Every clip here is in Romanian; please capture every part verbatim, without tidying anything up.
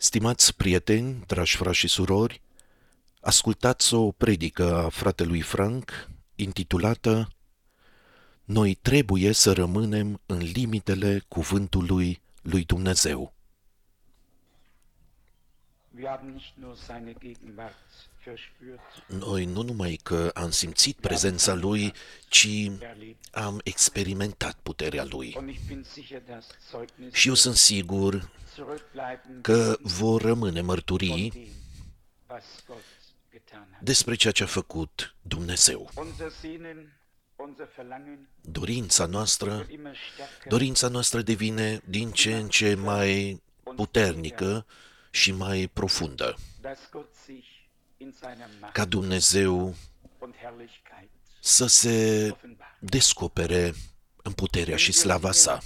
Stimați prieteni, dragi frați și surori, ascultați o predică a fratelui Frank intitulată Noi trebuie să rămânem în limitele cuvântului lui Dumnezeu. Noi nu numai că am simțit prezența lui, ci am experimentat puterea lui. Și eu sunt sigur că vor rămâne mărturii despre ceea ce a făcut Dumnezeu. Dorința noastră, dorința noastră devine din ce în ce mai puternică și mai profundă. Ca Dumnezeu să se descopere în puterea și slava sa.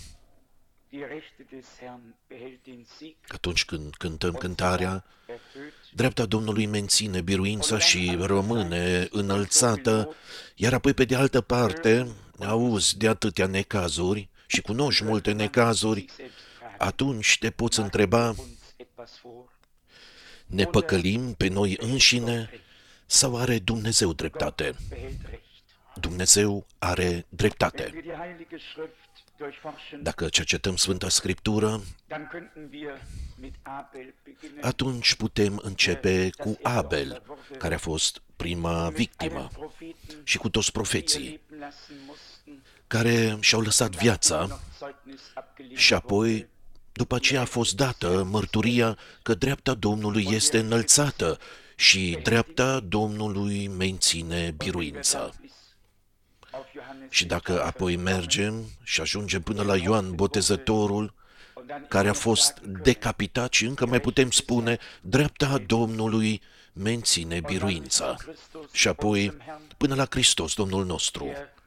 Atunci când cântăm cântarea, dreapta Domnului menține biruința și rămâne înălțată, iar apoi pe de altă parte auzi de atâtea necazuri și cunoști multe necazuri, atunci te poți întreba, ne păcălim pe noi înșine sau are Dumnezeu dreptate? Dumnezeu are dreptate. Dacă cercetăm Sfânta Scriptură, atunci putem începe cu Abel, care a fost prima victimă, și cu toți profeții, care și-au lăsat viața și apoi, după aceea a fost dată mărturia că dreapta Domnului este înălțată și dreapta Domnului menține biruința. Și dacă apoi mergem și ajungem până la Ioan Botezătorul, care a fost decapitat și încă mai putem spune, dreapta Domnului menține biruința. Și apoi până la Hristos, Domnul nostru,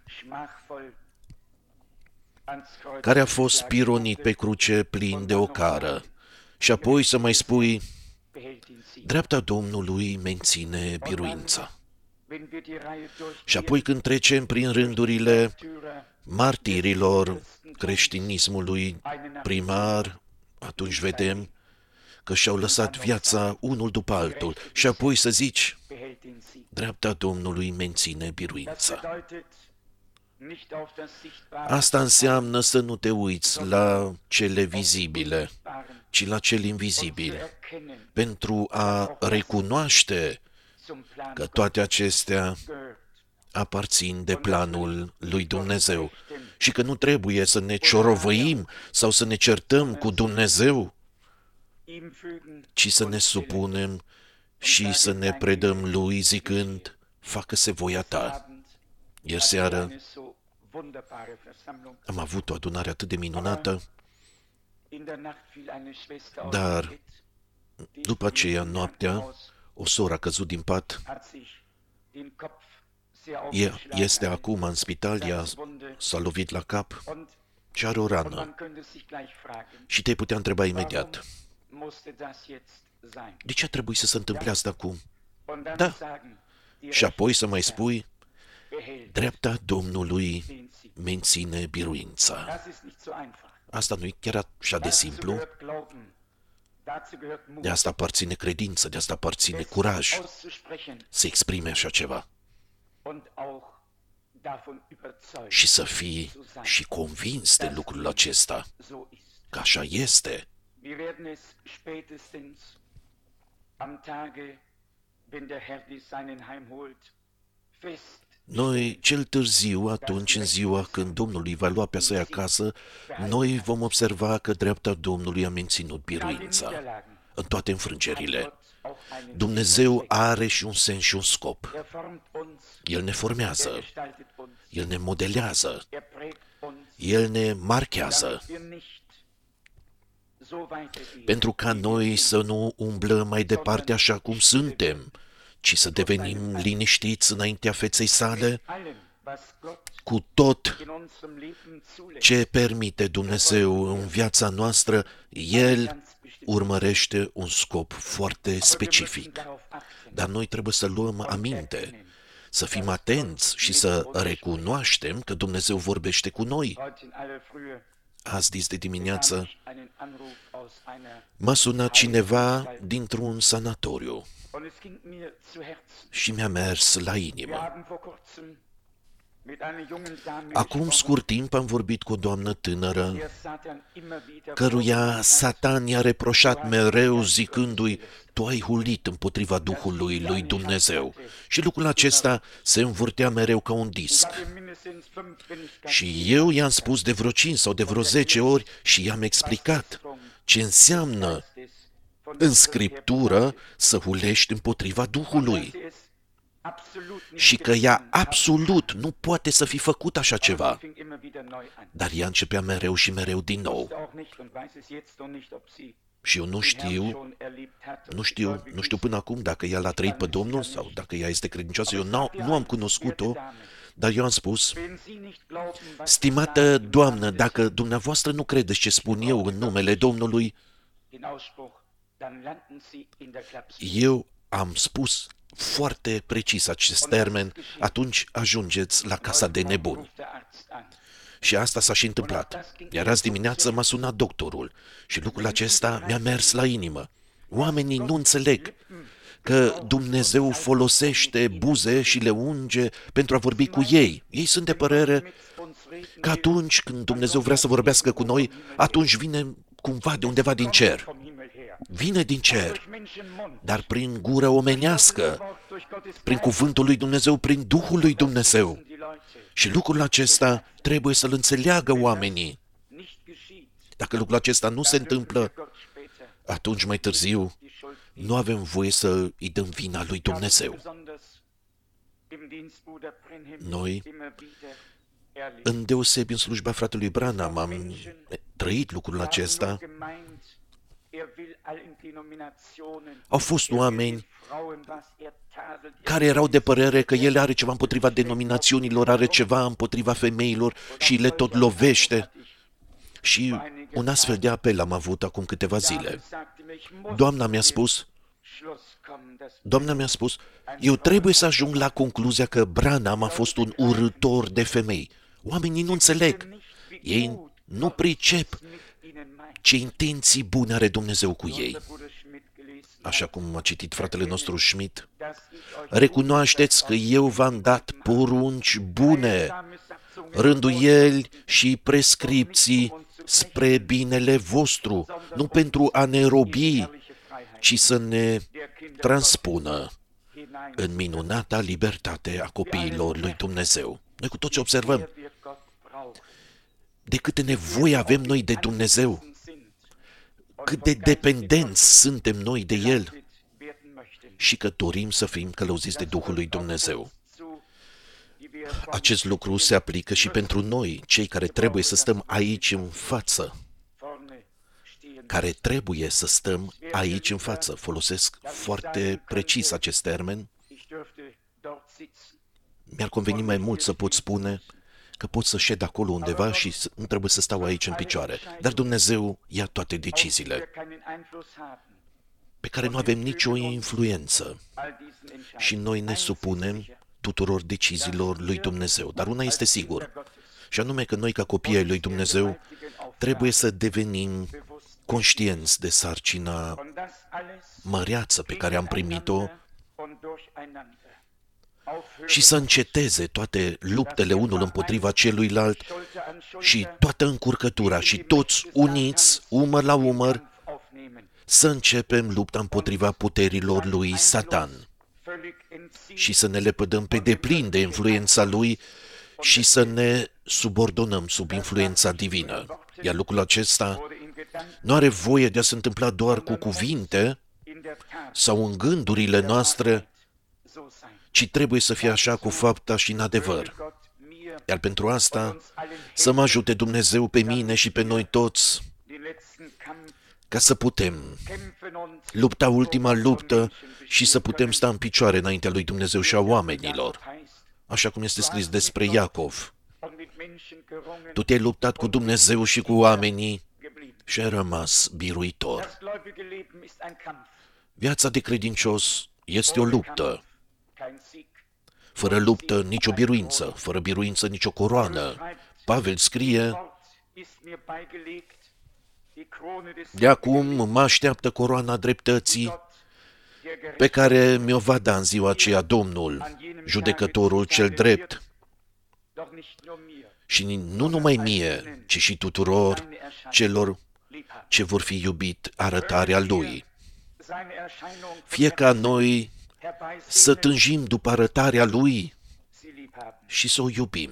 care a fost pironit pe cruce plin de ocară. Și apoi să mai spui, dreapta Domnului menține biruința. Și apoi când trecem prin rândurile martirilor creștinismului primar, atunci vedem că și-au lăsat viața unul după altul. Și apoi să zici, dreapta Domnului menține biruința. Asta înseamnă să nu te uiți la cele vizibile, ci la cel invizibil, pentru a recunoaște că toate acestea aparțin de planul lui Dumnezeu și că nu trebuie să ne ciorovăim sau să ne certăm cu Dumnezeu, ci să ne supunem și să ne predăm lui zicând, facă-se voia ta. Ieri seară am avut o adunare atât de minunată, dar după aceea, noaptea, o soră a căzut din pat, ea este acum în spital, ea s-a lovit la cap și are o rană. Și te-ai putea întreba imediat, de ce a trebuit să se întâmple asta acum? Da. Și apoi să mai spui, dreapta Domnului menține biruința. Asta nu e chiar așa de simplu. De asta aparține credință, de asta aparține curaj să exprime așa ceva. Și să fii și convins de lucrul acesta, că așa este. Noi, cel târziu, atunci, în ziua când Domnul îi va lua pe a să acasă, noi vom observa că dreapta Domnului a menținut biruința în toate înfrângerile. Dumnezeu are și un sens și un scop. El ne formează, El ne modelează, El ne marchează, pentru ca noi să nu umblăm mai departe așa cum suntem, ci să devenim liniștiți înaintea feței sale, cu tot ce permite Dumnezeu în viața noastră, El urmărește un scop foarte specific. Dar noi trebuie să luăm aminte, să fim atenți și să recunoaștem că Dumnezeu vorbește cu noi. Astăzi de dimineață m-a sunat cineva dintr-un sanatoriu și mi-a mers la inimă. Acum scurt timp am vorbit cu o doamnă tânără căruia Satan i-a reproșat mereu zicându-i: tu ai hulit împotriva Duhului lui Dumnezeu. Și lucrul acesta se învârtea mereu ca un disc. Și eu i-am spus de vreo cinci sau de vreo zece ori și i-am explicat ce înseamnă în Scriptură să hulești împotriva Duhului. Și că ea absolut nu poate să fi făcut așa ceva. Dar ea începea mereu și mereu din nou. Și eu nu știu, nu știu, nu știu până acum dacă ea l-a trăit pe Domnul sau dacă ea este credincioasă. Eu nu am cunoscut-o, dar eu am spus: stimată doamnă, dacă dumneavoastră nu credeți ce spun eu în numele Domnului, eu am spus foarte precis acest termen, atunci ajungeți la casa de nebuni. Și asta s-a și întâmplat. Iar azi dimineață m-a sunat doctorul și lucrul acesta mi-a mers la inimă. Oamenii nu înțeleg că Dumnezeu folosește buze și le unge pentru a vorbi cu ei. Ei sunt de părere că atunci când Dumnezeu vrea să vorbească cu noi, atunci vine cumva de undeva din cer. Vine din cer, dar prin gură omenească, prin cuvântul lui Dumnezeu, prin Duhul lui Dumnezeu. Și lucrul acesta trebuie să-l înțeleagă oamenii. Dacă lucrul acesta nu se întâmplă, atunci mai târziu nu avem voie să îi dăm vina lui Dumnezeu. Noi, îndeosebi în slujba fratelui Branham, am trăit lucrul acesta. Au fost oameni care erau de părere că el are ceva împotriva denominațiunilor, are ceva împotriva femeilor și le tot lovește. Și un astfel de apel am avut acum câteva zile. Doamna mi-a spus, Doamna mi-a spus, eu trebuie să ajung la concluzia că Branham a fost un urâtor de femei. Oamenii nu înțeleg. Ei nu pricep ce intenții bune are Dumnezeu cu ei. Așa cum a citit fratele nostru Schmidt, recunoașteți că eu v-am dat porunci bune, rânduieli și prescripții spre binele vostru, nu pentru a ne robi, ci să ne transpună în minunata libertate a copiilor lui Dumnezeu. Noi cu toți observăm de câte nevoi avem noi de Dumnezeu, cât de dependenți suntem noi de El și că dorim să fim călăuziți de Duhul lui Dumnezeu. Acest lucru se aplică și pentru noi, cei care trebuie să stăm aici în față, care trebuie să stăm aici în față. Folosesc foarte precis acest termen. Mi-ar conveni mai mult să pot spune că pot să șed acolo undeva și nu trebuie să stau aici în picioare. Dar Dumnezeu ia toate deciziile pe care nu avem nicio influență și noi ne supunem tuturor deciziilor lui Dumnezeu. Dar una este sigur, și anume că noi, ca copii ai lui Dumnezeu, trebuie să devenim conștienți de sarcina măreață pe care am primit-o și să înceteze toate luptele unul împotriva celuilalt și toată încurcătura și toți uniți, umăr la umăr, să începem lupta împotriva puterilor lui Satan și să ne lepădăm pe deplin de influența lui și să ne subordonăm sub influența divină. Iar lucrul acesta nu are voie de a se întâmpla doar cu cuvinte sau în gândurile noastre, ci trebuie să fie așa cu fapta și în adevăr. Iar pentru asta, să mă ajute Dumnezeu pe mine și pe noi toți, ca să putem lupta ultima luptă și să putem sta în picioare înaintea lui Dumnezeu și a oamenilor. Așa cum este scris despre Iacov. Tu te-ai luptat cu Dumnezeu și cu oamenii și ai rămas biruitor. Viața de credincios este o luptă. Fără luptă, nicio biruință. Fără biruință, nicio coroană. Pavel scrie De acum mă așteaptă coroana dreptății pe care mi-o va da în ziua aceea Domnul, judecătorul cel drept. Și nu numai mie, ci și tuturor celor ce vor fi iubit arătarea Lui. Fie ca noi să tânjim după arătarea Lui și să o iubim.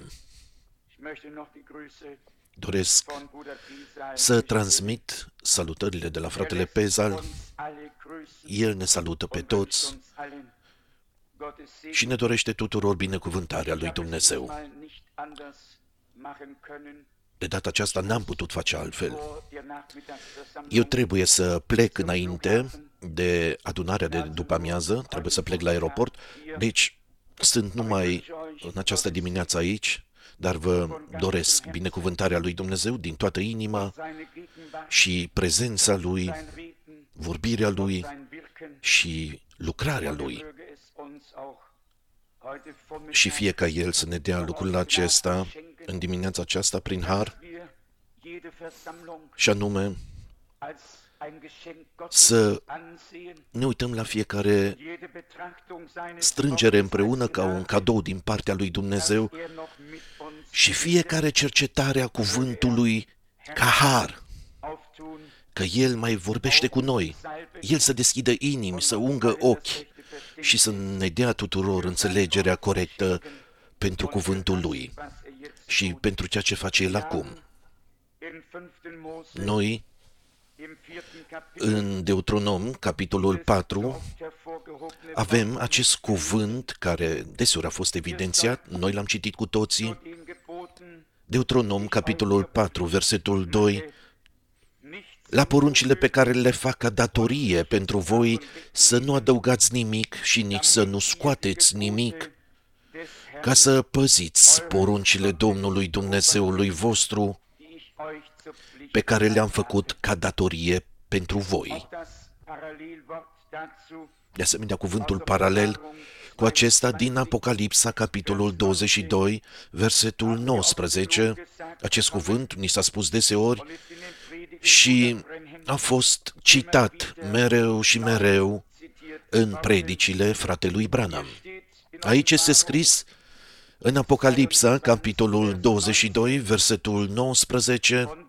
Doresc să transmit salutările de la fratele Pezal. El ne salută pe toți și ne dorește tuturor binecuvântarea lui Dumnezeu. De data aceasta n-am putut face altfel. Eu trebuie să plec înainte de adunarea de după amiază, trebuie să plec la aeroport, deci sunt numai în această dimineață aici, dar vă doresc binecuvântarea lui Dumnezeu din toată inima și prezența Lui, vorbirea Lui și lucrarea Lui. Și fie ca El să ne dea lucrul acesta în dimineața aceasta prin har, și anume să ne uităm la fiecare strângere împreună ca un cadou din partea lui Dumnezeu și fiecare cercetare a cuvântului ca har, că El mai vorbește cu noi, El să deschidă inimi, să ungă ochi și să ne dea tuturor înțelegerea corectă pentru cuvântul Lui și pentru ceea ce face El acum. Noi, în Deuteronom, capitolul patru, avem acest cuvânt care deseori a fost evidențiat, noi l-am citit cu toții. Deuteronom, capitolul patru, versetul doi, la poruncile pe care le fac ca datorie pentru voi, să nu adăugați nimic și nici să nu scoateți nimic, ca să păziți poruncile Domnului Dumnezeului vostru, pe care le-am făcut ca datorie pentru voi. De asemenea, cuvântul paralel cu acesta din Apocalipsa, capitolul douăzeci și doi, versetul nouăsprezece, acest cuvânt ni s-a spus deseori și a fost citat mereu și mereu în predicile fratelui Branham. Aici este scris în Apocalipsa, capitolul douăzeci și doi, versetul nouăsprezece,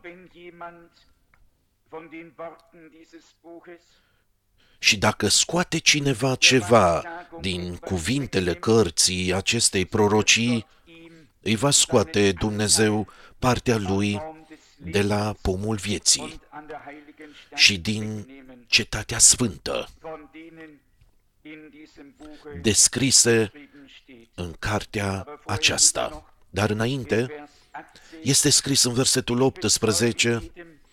și dacă scoate cineva ceva din cuvintele cărții acestei prorocii, îi va scoate Dumnezeu partea lui de la pomul vieții și din cetatea sfântă, descrise în cartea aceasta. Dar înainte este scris în versetul optsprezece,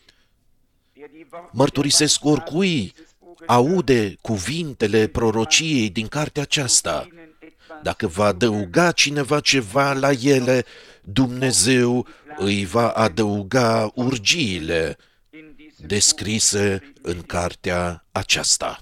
mărturisesc oricui aude cuvintele prorociei din cartea aceasta. Dacă va adăuga cineva ceva la ele, Dumnezeu îi va adăuga urgiile descrise în cartea aceasta.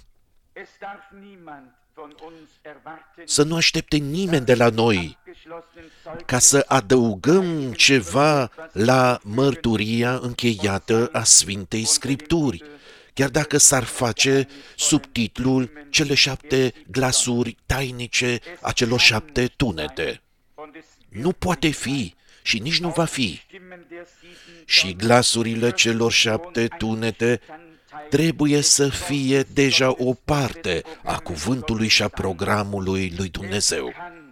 Să nu aștepte nimeni de la noi ca să adăugăm ceva la mărturia încheiată a Sfintei Scripturi, chiar dacă s-ar face subtitlul Cele șapte glasuri tainice a celor șapte tunete. Nu poate fi și nici nu va fi. Și glasurile celor șapte tunete trebuie să fie deja o parte a cuvântului și a programului lui Dumnezeu.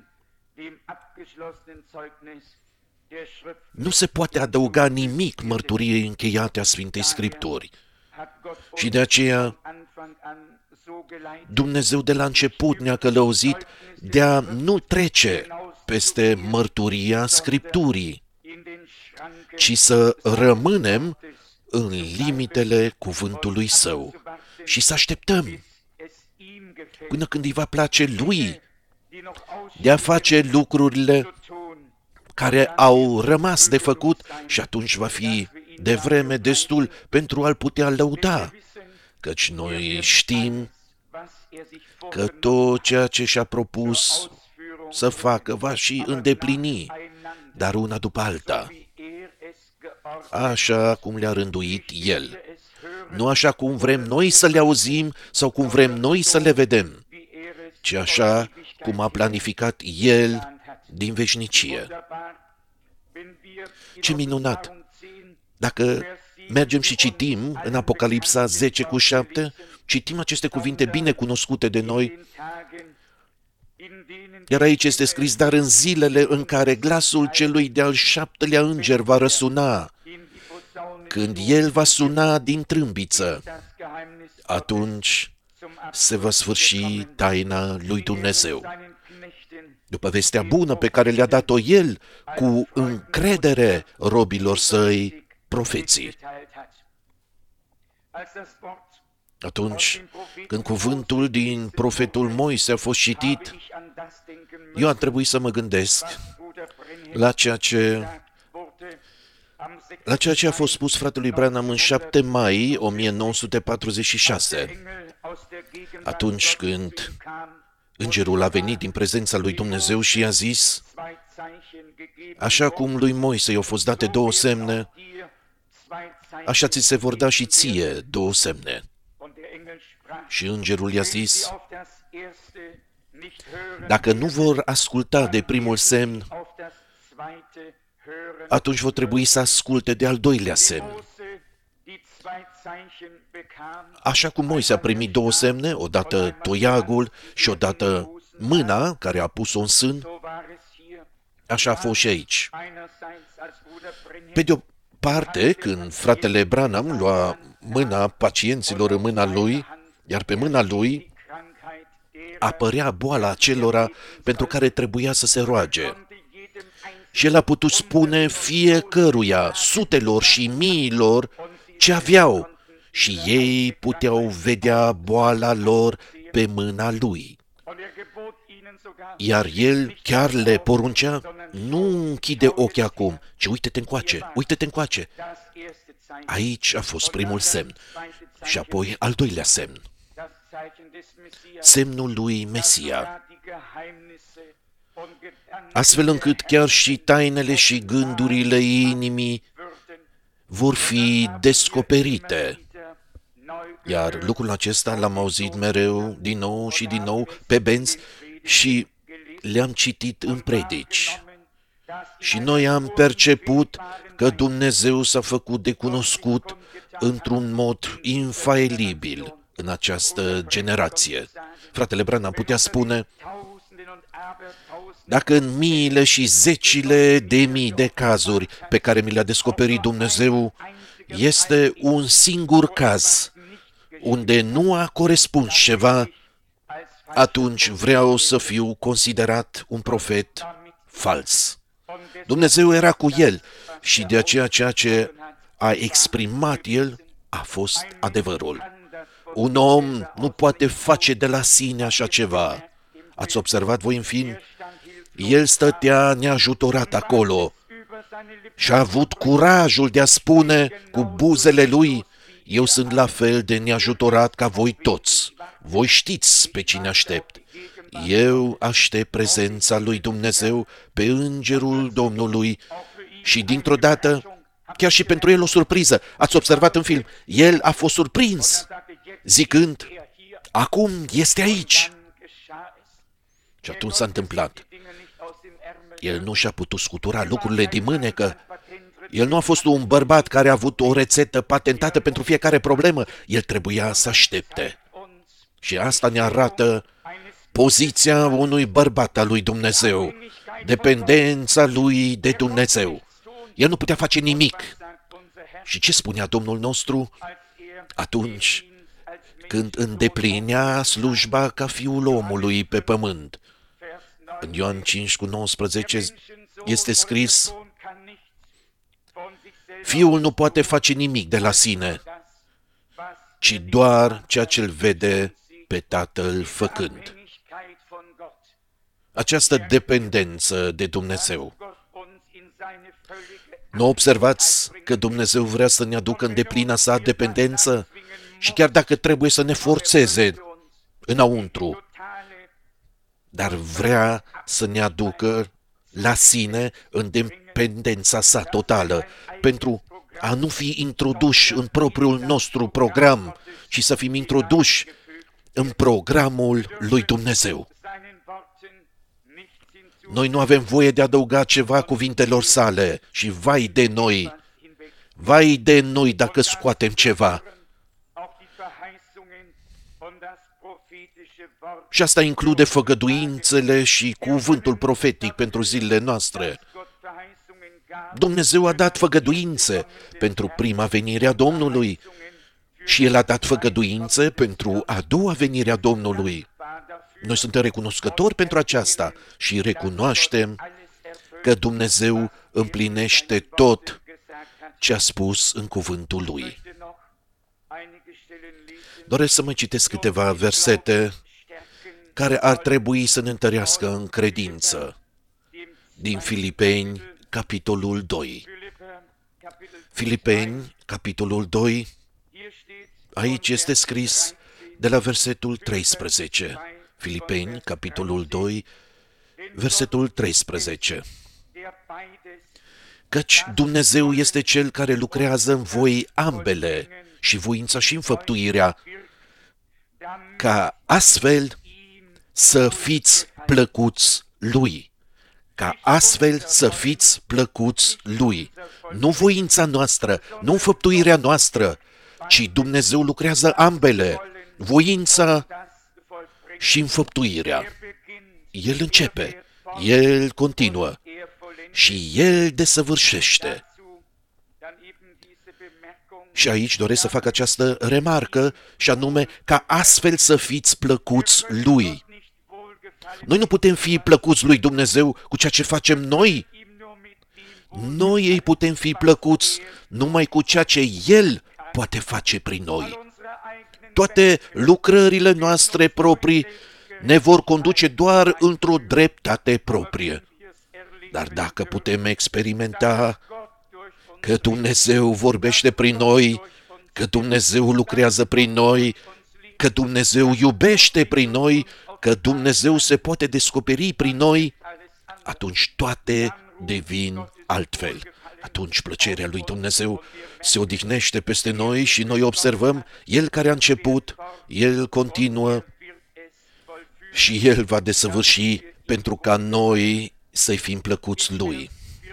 Nu se poate adăuga nimic mărturiei încheiate a Sfintei Scripturi. Și de aceea Dumnezeu de la început ne-a călăuzit de a nu trece peste mărturia Scripturii, ci să rămânem în limitele cuvântului Său și să așteptăm până când îi va place Lui de a face lucrurile care au rămas de făcut și atunci va fi de vreme destul pentru a-L putea lăuda, căci noi știm că tot ceea ce și-a propus să facă va și îndeplini, dar una după alta, așa cum le-a rânduit El. Nu așa cum vrem noi să le auzim sau cum vrem noi să le vedem, ci așa cum a planificat El din veșnicie. Ce minunat! Dacă mergem și citim în Apocalipsa zece cu șapte, citim aceste cuvinte bine cunoscute de noi, iar aici este scris: dar în zilele în care glasul celui de-al șaptelea înger va răsuna, când el va suna din trâmbiță, atunci se va sfârși taina lui Dumnezeu. După vestea bună pe care le-a dat-o El cu încredere robilor săi, profeții. Atunci, când cuvântul din profetul Moise a fost citit, eu am trebuit să mă gândesc la ceea ce, la ceea ce a fost spus fratelui Branham în șapte mai o mie nouă sute patruzeci și șase, atunci când îngerul a venit din prezența lui Dumnezeu și i-a zis: așa cum lui Moise i-au fost date două semne, așa ți se vor da și ție două semne. Și îngerul i-a zis: dacă nu vor asculta de primul semn, atunci vor trebui să asculte de al doilea semn. Așa cum Moise a primit două semne, odată toiagul și odată mâna care a pus-o în sân, așa a fost și aici. Pe de o parte, când fratele Branham lua mâna pacienților în mâna lui, iar pe mâna lui apărea boala acelora pentru care trebuia să se roage. Și el a putut spune fiecăruia, sutelor și miilor, ce aveau, și ei puteau vedea boala lor pe mâna lui. Iar el chiar le poruncea: nu închide ochii acum, ci uite-te încoace, uite-te încoace. Aici a fost primul semn. Și apoi al doilea semn. Semnul lui Mesia. Astfel încât chiar și tainele și gândurile inimii vor fi descoperite. Iar lucrul acesta l-am auzit mereu, din nou și din nou, pe benzi și le-am citit în predici. Și noi am perceput că Dumnezeu s-a făcut de cunoscut într-un mod infailibil în această generație. Fratele Branham putea spune: dacă în miile și zecile de mii de cazuri pe care mi le-a descoperit Dumnezeu, este un singur caz unde nu a corespuns ceva, atunci vreau să fiu considerat un profet fals. Dumnezeu era cu el și de aceea ceea ce a exprimat el a fost adevărul. Un om nu poate face de la sine așa ceva. Ați observat voi în film? El stătea neajutorat acolo și a avut curajul de a spune cu buzele lui: eu sunt la fel de neajutorat ca voi toți. Voi știți pe cine aștept. Eu aștept prezența lui Dumnezeu pe îngerul Domnului. Și dintr-o dată, chiar și pentru el o surpriză. Ați observat în film? El a fost surprins, zicând: acum este aici. Și atunci s-a întâmplat. El nu și-a putut scutura lucrurile din mânecă. El nu a fost un bărbat care a avut o rețetă patentată pentru fiecare problemă. El trebuia să aștepte. Și asta ne arată poziția unui bărbat al lui Dumnezeu, dependența lui de Dumnezeu. El nu putea face nimic. Și ce spunea Domnul nostru? Atunci când îndeplinea slujba ca fiul omului pe pământ. În Ioan cinci cu nouăsprezece este scris: Fiul nu poate face nimic de la sine, ci doar ceea ce îl vede pe Tatăl făcând. Această dependență de Dumnezeu. Nu observați că Dumnezeu vrea să ne aducă în deplina sa dependență? Și chiar dacă trebuie să ne forțeze înăuntru, dar vrea să ne aducă la sine în dependența sa totală, pentru a nu fi introduși în propriul nostru program, ci să fim introduși în programul lui Dumnezeu. Noi nu avem voie de a adăuga ceva cuvintelor sale și vai de noi, vai de noi dacă scoatem ceva. Și asta include făgăduințele și cuvântul profetic pentru zilele noastre. Dumnezeu a dat făgăduințe pentru prima venire a Domnului și El a dat făgăduințe pentru a doua venire a Domnului. Noi suntem recunoscători pentru aceasta și recunoaștem că Dumnezeu împlinește tot ce a spus în cuvântul Lui. Doresc să mai citesc câteva versete care ar trebui să ne întărească în credință. Din Filipeni, capitolul doi. Filipeni, capitolul doi, aici este scris de la versetul treisprezece. Filipeni, capitolul doi, versetul treisprezece. Căci Dumnezeu este Cel care lucrează în voi ambele, și voința și înfăptuirea, ca astfel să fiți plăcuți Lui. Ca astfel să fiți plăcuți Lui. Nu voința noastră, nu înfăptuirea noastră, ci Dumnezeu lucrează ambele, voința și înfăptuirea. El începe, El continuă și El desăvârșește. Și aici doresc să fac această remarcă, și anume, ca astfel să fiți plăcuți Lui. Noi nu putem fi plăcuți lui Dumnezeu cu ceea ce facem noi. Noi îi putem fi plăcuți numai cu ceea ce El poate face prin noi. Toate lucrările noastre proprii ne vor conduce doar într-o dreptate proprie. Dar dacă putem experimenta că Dumnezeu vorbește prin noi, că Dumnezeu lucrează prin noi, că Dumnezeu iubește prin noi, că Dumnezeu se poate descoperi prin noi, atunci toate devin altfel. Atunci plăcerea lui Dumnezeu se odihnește peste noi și noi observăm, El care a început, El continuă și El va desăvârși pentru ca noi să-i fim plăcuți Lui.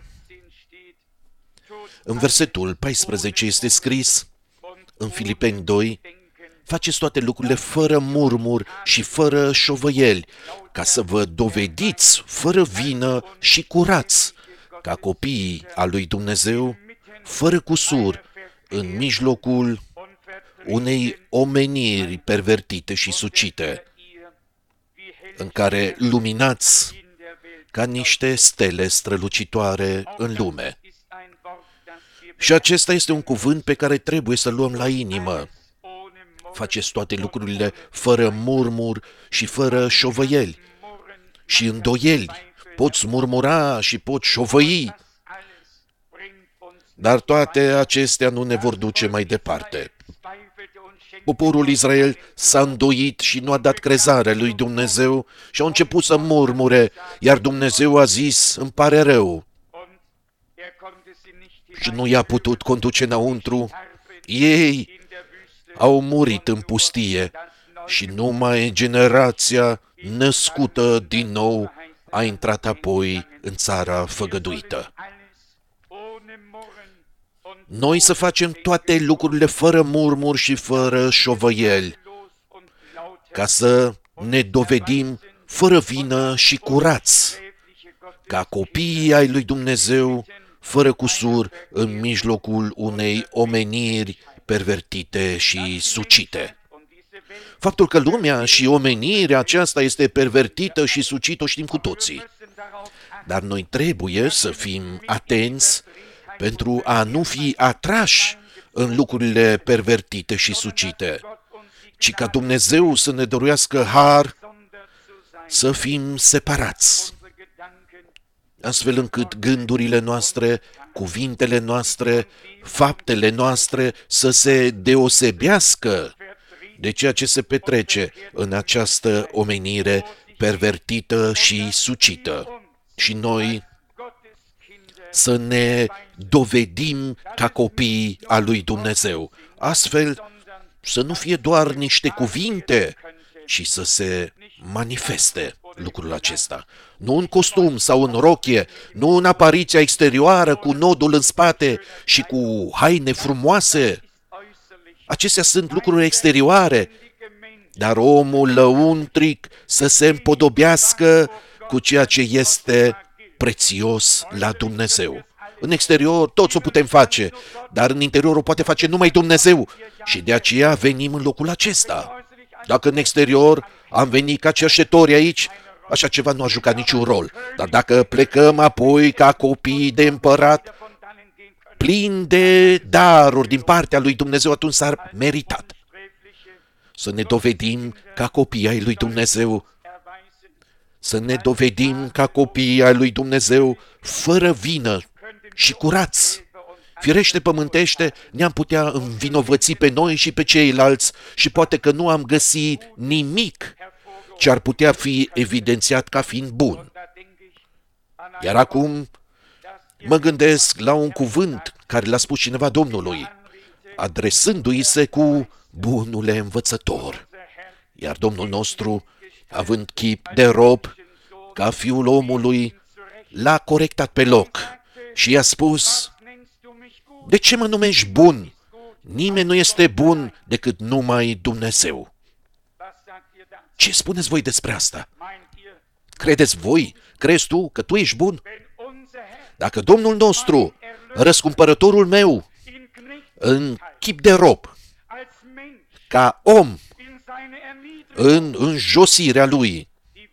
În versetul paisprezece este scris, în Filipeni doi, faceți toate lucrurile fără murmur și fără șovăieli, ca să vă dovediți fără vină și curați, ca copiii al lui Dumnezeu, fără cusur, în mijlocul unei omeniri pervertite și sucite, în care luminați ca niște stele strălucitoare în lume. Și acesta este un cuvânt pe care trebuie să-l luăm la inimă. Faceți toate lucrurile fără murmur și fără șovăieli și îndoieli. Poți murmura și poți șovăi, dar toate acestea nu ne vor duce mai departe. Poporul Israel s-a îndoit și nu a dat crezare lui Dumnezeu și au început să murmure, iar Dumnezeu a zis, îmi pare rău. Și nu i-a putut conduce înăuntru. Ei au murit în pustie și numai generația născută din nou a intrat apoi în țara făgăduită. Noi să facem toate lucrurile fără murmur și fără șovăieli, ca să ne dovedim fără vină și curați, ca copiii ai lui Dumnezeu, fără cusur, în mijlocul unei omeniri pervertite și sucite. Faptul că lumea și omenirea aceasta este pervertită și sucită o știm cu toții. Dar noi trebuie să fim atenți pentru a nu fi atrași în lucrurile pervertite și sucite, ci ca Dumnezeu să ne dăruiască har să fim separați, astfel încât gândurile noastre, cuvintele noastre, faptele noastre să se deosebească de ceea ce se petrece în această omenire pervertită și sucită. Și noi, să ne dovedim ca copii al lui Dumnezeu. Astfel, să nu fie doar niște cuvinte, ci să se manifeste lucrul acesta. Nu în costum sau în rochie, nu în apariția exterioară cu nodul în spate și cu haine frumoase. Acestea sunt lucruri exterioare, dar omul lăuntric să se împodobească cu ceea ce este prețios la Dumnezeu. În exterior toți o putem face, dar în interior o poate face numai Dumnezeu și de aceea venim în locul acesta. Dacă în exterior am venit ca cerșetori aici, așa ceva nu a jucat niciun rol. Dar dacă plecăm apoi ca copii de împărat, plini de daruri din partea lui Dumnezeu, atunci s-ar meritat să ne dovedim ca copii ai lui Dumnezeu, să ne dovedim ca copii ai lui Dumnezeu fără vină și curați. Firește pământește, ne-am putea învinovăți pe noi și pe ceilalți și poate că nu am găsit nimic ce ar putea fi evidențiat ca fiind bun. Iar acum mă gândesc la un cuvânt care l-a spus cineva Domnului, adresându-i se cu bunule învățător. Iar Domnul nostru, având chip de rob, ca fiul omului, l-a corectat pe loc și i-a spus: de ce mă numești bun? Nimeni nu este bun decât numai Dumnezeu. Ce spuneți voi despre asta? Credeți voi? Crezi tu că tu ești bun? Dacă Domnul nostru, răscumpărătorul meu, în chip de rob, ca om, în înjosirea lui,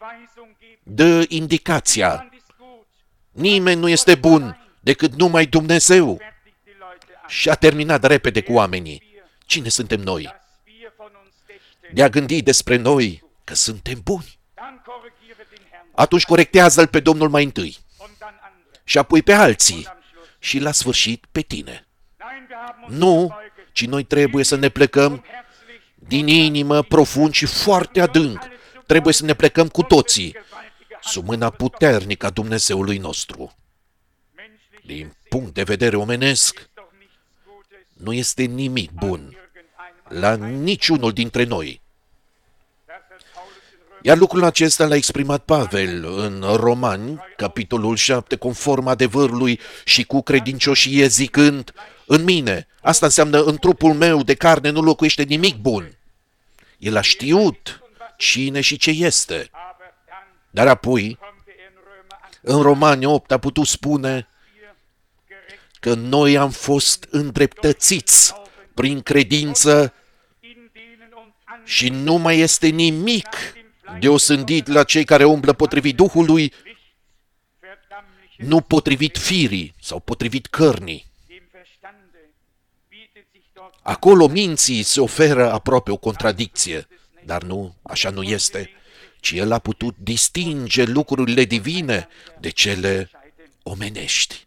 dă indicația: nimeni nu este bun decât numai Dumnezeu, și a terminat repede cu oamenii. Cine suntem noi? De a gândi despre noi că suntem buni. Atunci corectează-l pe Domnul mai întâi și apoi pe alții și la sfârșit pe tine. Nu, ci noi trebuie să ne plecăm din inimă profund și foarte adânc. Trebuie să ne plecăm cu toții sub mâna puternică a Dumnezeului nostru. Din punct de vedere omenesc, nu este nimic bun la niciunul dintre noi. Iar lucrul acesta l-a exprimat Pavel în Romani, capitolul șapte, conform adevărului și cu credincioșie, zicând: în mine, asta înseamnă în trupul meu de carne, nu locuiește nimic bun. El a știut cine și ce este. Dar apoi, în Romani opt, a putut spune că noi am fost îndreptățiți prin credință și nu mai este nimic deosândit la cei care umblă potrivit Duhului, nu potrivit firii sau potrivit cărnii. Acolo minții se oferă aproape o contradicție, dar nu, așa nu este, ci el a putut distinge lucrurile divine de cele omenești.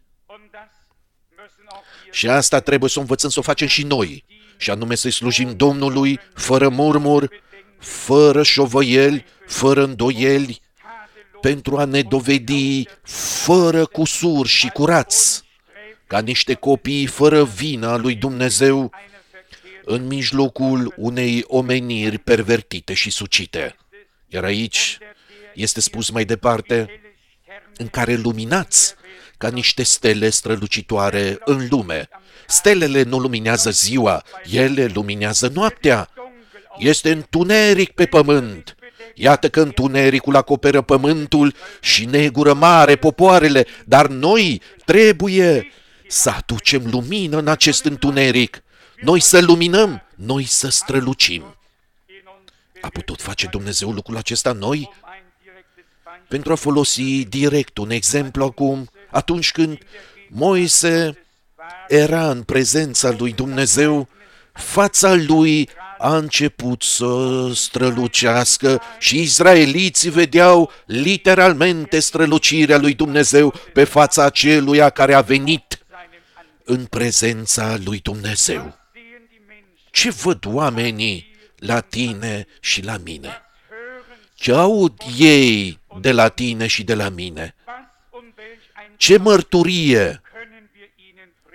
Și asta trebuie să o învățăm să o facem și noi, și anume să-i slujim Domnului fără murmur, fără șovăieli, fără îndoieli, pentru a ne dovedi fără cusur și curați, ca niște copii fără vină a lui Dumnezeu, în mijlocul unei omeniri pervertite și sucite. Iar aici este spus mai departe: în care luminați ca niște stele strălucitoare în lume. Stelele nu luminează ziua, ele luminează noaptea. Este întuneric pe pământ. Iată că întunericul acoperă pământul și negură mare popoarele, dar noi trebuie să aducem lumină în acest întuneric. Noi să luminăm, noi să strălucim. A putut face Dumnezeu lucrul acesta noi? Pentru a folosi direct un exemplu acum, atunci când Moise era în prezența lui Dumnezeu, fața lui a început să strălucească și izraeliții vedeau literalmente strălucirea lui Dumnezeu pe fața aceluia care a venit în prezența lui Dumnezeu. Ce văd oamenii la tine și la mine? Ce aud ei de la tine și de la mine? Ce mărturie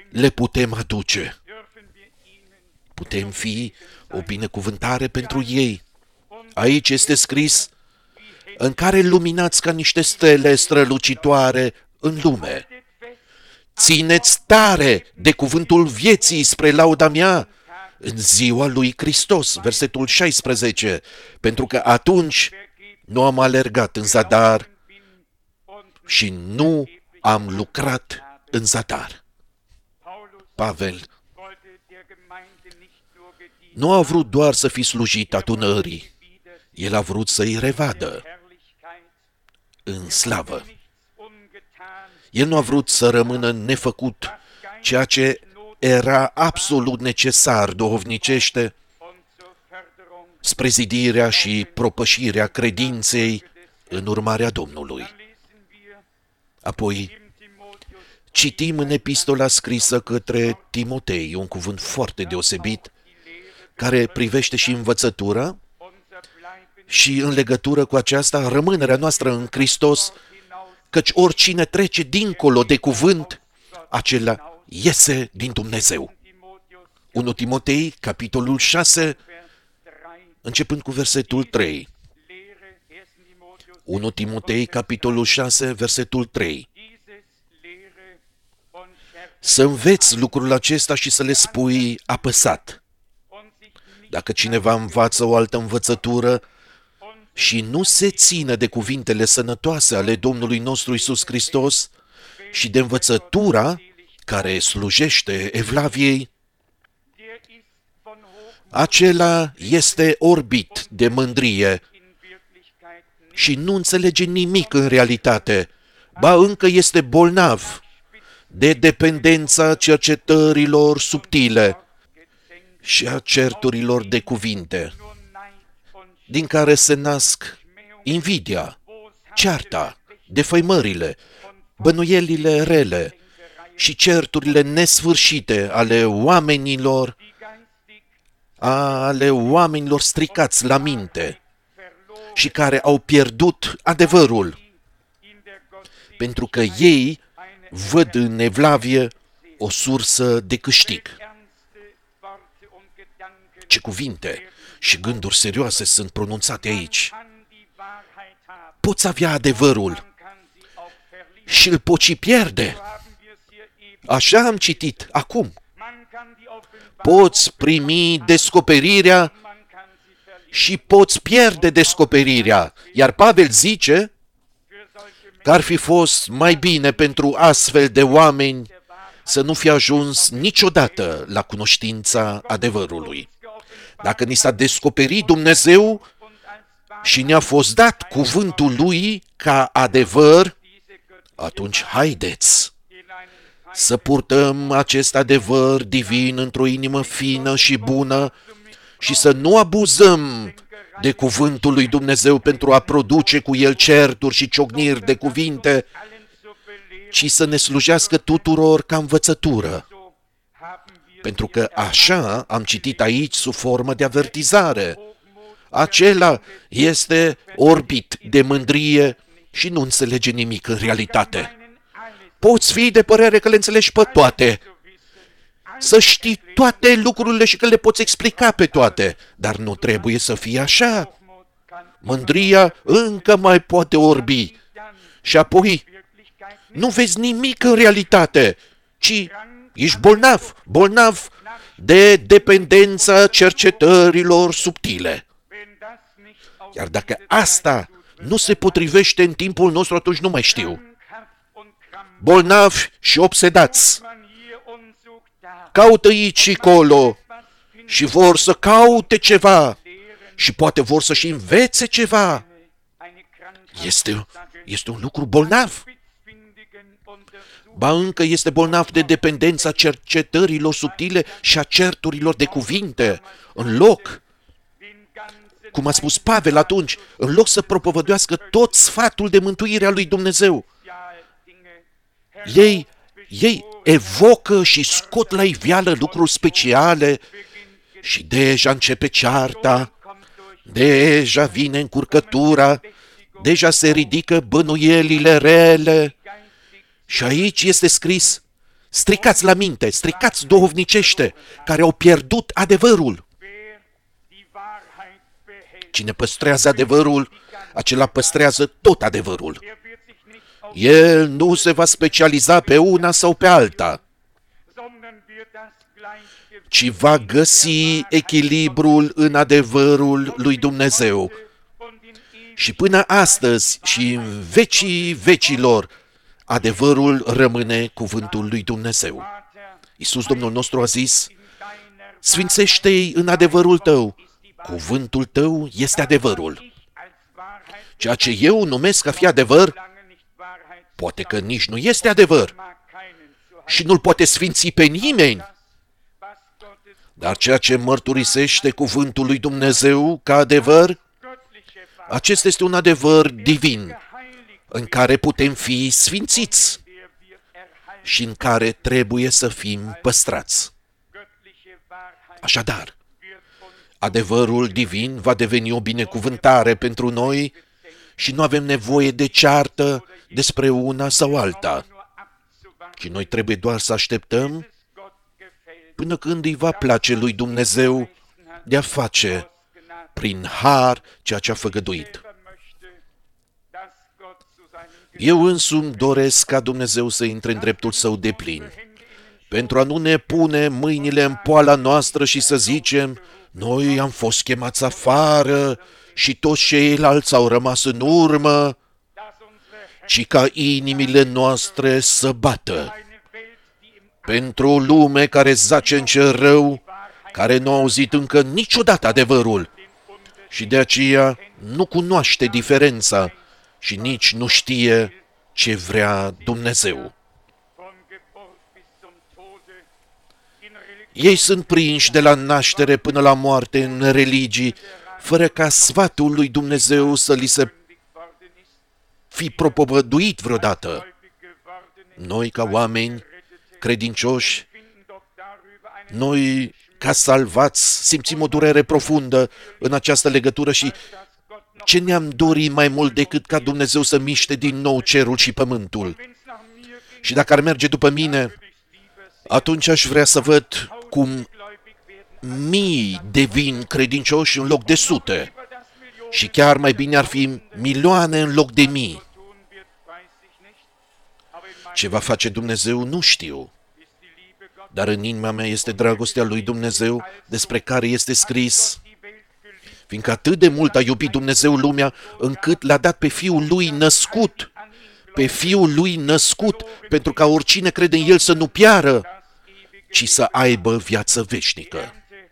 le putem aduce. Putem fi o binecuvântare pentru ei. Aici este scris, în care luminați ca niște stele strălucitoare în lume. Țineți tare de cuvântul vieții spre lauda mea în ziua lui Hristos, versetul șaisprezece, pentru că atunci nu am alergat în zadar și nu am lucrat în zadar. Pavel nu a vrut doar să fi slujit adunării, el a vrut să-i revadă în slavă. El nu a vrut să rămână nefăcut, ceea ce era absolut necesar duhovnicește spre zidirea și propășirea credinței în urmarea Domnului. Apoi, citim în epistola scrisă către Timotei, un cuvânt foarte deosebit, care privește și învățătura și în legătură cu aceasta rămânerea noastră în Hristos, căci oricine trece dincolo de cuvânt, acela iese din Dumnezeu. unu Timotei, capitolul șase, începând cu versetul trei. unu Timotei, capitolul șase, versetul trei. Să înveți lucrul acesta și să le spui apăsat. Dacă cineva învață o altă învățătură și nu se ține de cuvintele sănătoase ale Domnului nostru Iisus Hristos și de învățătura care slujește Evlaviei, acela este orbit de mândrie și nu înțelege nimic în realitate, ba încă este bolnav de dependența cercetărilor subtile și a certurilor de cuvinte, din care se nasc invidia, cearta, defăimările, bănuielile rele și certurile nesfârșite ale oamenilor, ale oamenilor stricați la minte și care au pierdut adevărul, pentru că ei văd în Evlavie o sursă de câștig. Ce cuvinte și gânduri serioase sunt pronunțate aici. Poți avea adevărul și îl poți și pierde. Așa am citit acum. Poți primi descoperirea și poți pierde descoperirea. Iar Pavel zice că ar fi fost mai bine pentru astfel de oameni să nu fi ajuns niciodată la cunoștința adevărului. Dacă ni s-a descoperit Dumnezeu și ne-a fost dat cuvântul Lui ca adevăr, atunci haideți să purtăm acest adevăr divin într-o inimă fină și bună și să nu abuzăm de cuvântul lui Dumnezeu pentru a produce cu el certuri și ciocniri de cuvinte, ci să ne slujească tuturor ca învățătură. Pentru că așa am citit aici sub formă de avertizare. Acela este orbit de mândrie și nu înțelege nimic în realitate. Poți fi de părere că le înțelegi pe toate, să știi toate lucrurile și că le poți explica pe toate, dar nu trebuie să fie așa. Mândria încă mai poate orbi și apoi nu vezi nimic în realitate, ci ești bolnav, bolnav de dependența cercetărilor subtile. Iar dacă asta nu se potrivește în timpul nostru, atunci nu mai știu. Bolnavi și obsedați caută aici și acolo și vor să caute ceva și poate vor să și învețe ceva. Este, este un lucru bolnav. Ba încă este bolnav de dependența cercetărilor subtile și a certurilor de cuvinte. În loc, cum a spus Pavel atunci, în loc să propovăduiască tot sfatul de mântuire a lui Dumnezeu, ei, ei evocă și scot la iveală lucruri speciale și deja începe cearta, deja vine încurcătura, deja se ridică bănuielile rele. Și aici este scris stricați la minte, stricați duhovnicește, care au pierdut adevărul. Cine păstrează adevărul, acela păstrează tot adevărul. El nu se va specializa pe una sau pe alta, ci va găsi echilibrul în adevărul lui Dumnezeu. Și până astăzi și în vecii vecilor, adevărul rămâne cuvântul lui Dumnezeu. Iisus Domnul nostru a zis: sfințește-i în adevărul tău, cuvântul tău este adevărul. Ceea ce eu numesc a fi adevăr, poate că nici nu este adevăr și nu-l poate sfinți pe nimeni. Dar ceea ce mărturisește cuvântul lui Dumnezeu ca adevăr, acesta este un adevăr divin, în care putem fi sfințiți și în care trebuie să fim păstrați. Așadar, adevărul divin va deveni o binecuvântare pentru noi și nu avem nevoie de ceartă despre una sau alta, ci noi trebuie doar să așteptăm până când îi va place lui Dumnezeu de a face prin har ceea ce a făgăduit. Eu însumi doresc ca Dumnezeu să intre în dreptul său deplin, pentru a nu ne pune mâinile în poala noastră și să zicem: noi am fost chemați afară și toți ceilalți au rămas în urmă, ci ca inimile noastre să bată pentru o lume care zace în cer rău, care nu a auzit încă niciodată adevărul și de aceea nu cunoaște diferența și nici nu știe ce vrea Dumnezeu. Ei sunt prinși de la naștere până la moarte în religii, fără ca sfatul lui Dumnezeu să li se fi propovăduit vreodată. Noi, ca oameni credincioși, noi, ca salvați, simțim o durere profundă în această legătură și ce ne-am dorit mai mult decât ca Dumnezeu să miște din nou cerul și pământul? Și dacă ar merge după mine, atunci aș vrea să văd cum mii devin credincioși în loc de sute și chiar mai bine ar fi milioane în loc de mii. Ce va face Dumnezeu nu știu, dar în inima mea este dragostea lui Dumnezeu despre care este scris: fiindcă atât de mult a iubit Dumnezeu lumea, încât l-a dat pe Fiul Lui născut, pe Fiul Lui născut, pentru ca oricine crede în El să nu piară, ci să aibă viață veșnică.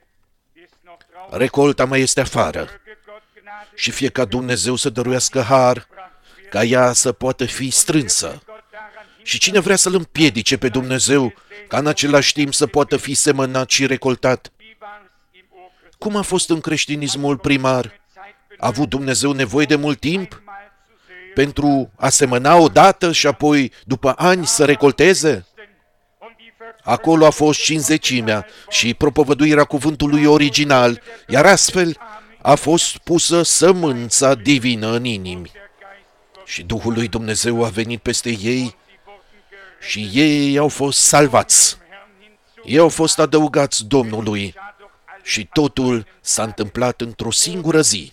Recolta mai este afară și fie ca Dumnezeu să dăruiască har, ca ea să poată fi strânsă. Și cine vrea să-L împiedice pe Dumnezeu, ca în același timp să poată fi semănat și recoltat? Cum a fost în creștinismul primar? A avut Dumnezeu nevoie de mult timp pentru a semăna odată și apoi, după ani, să recolteze? Acolo a fost cincizecimea și propovăduirea cuvântului original, iar astfel a fost pusă sămânța divină în inimi. Și Duhul lui Dumnezeu a venit peste ei și ei au fost salvați. Ei au fost adăugați Domnului și totul s-a întâmplat într-o singură zi.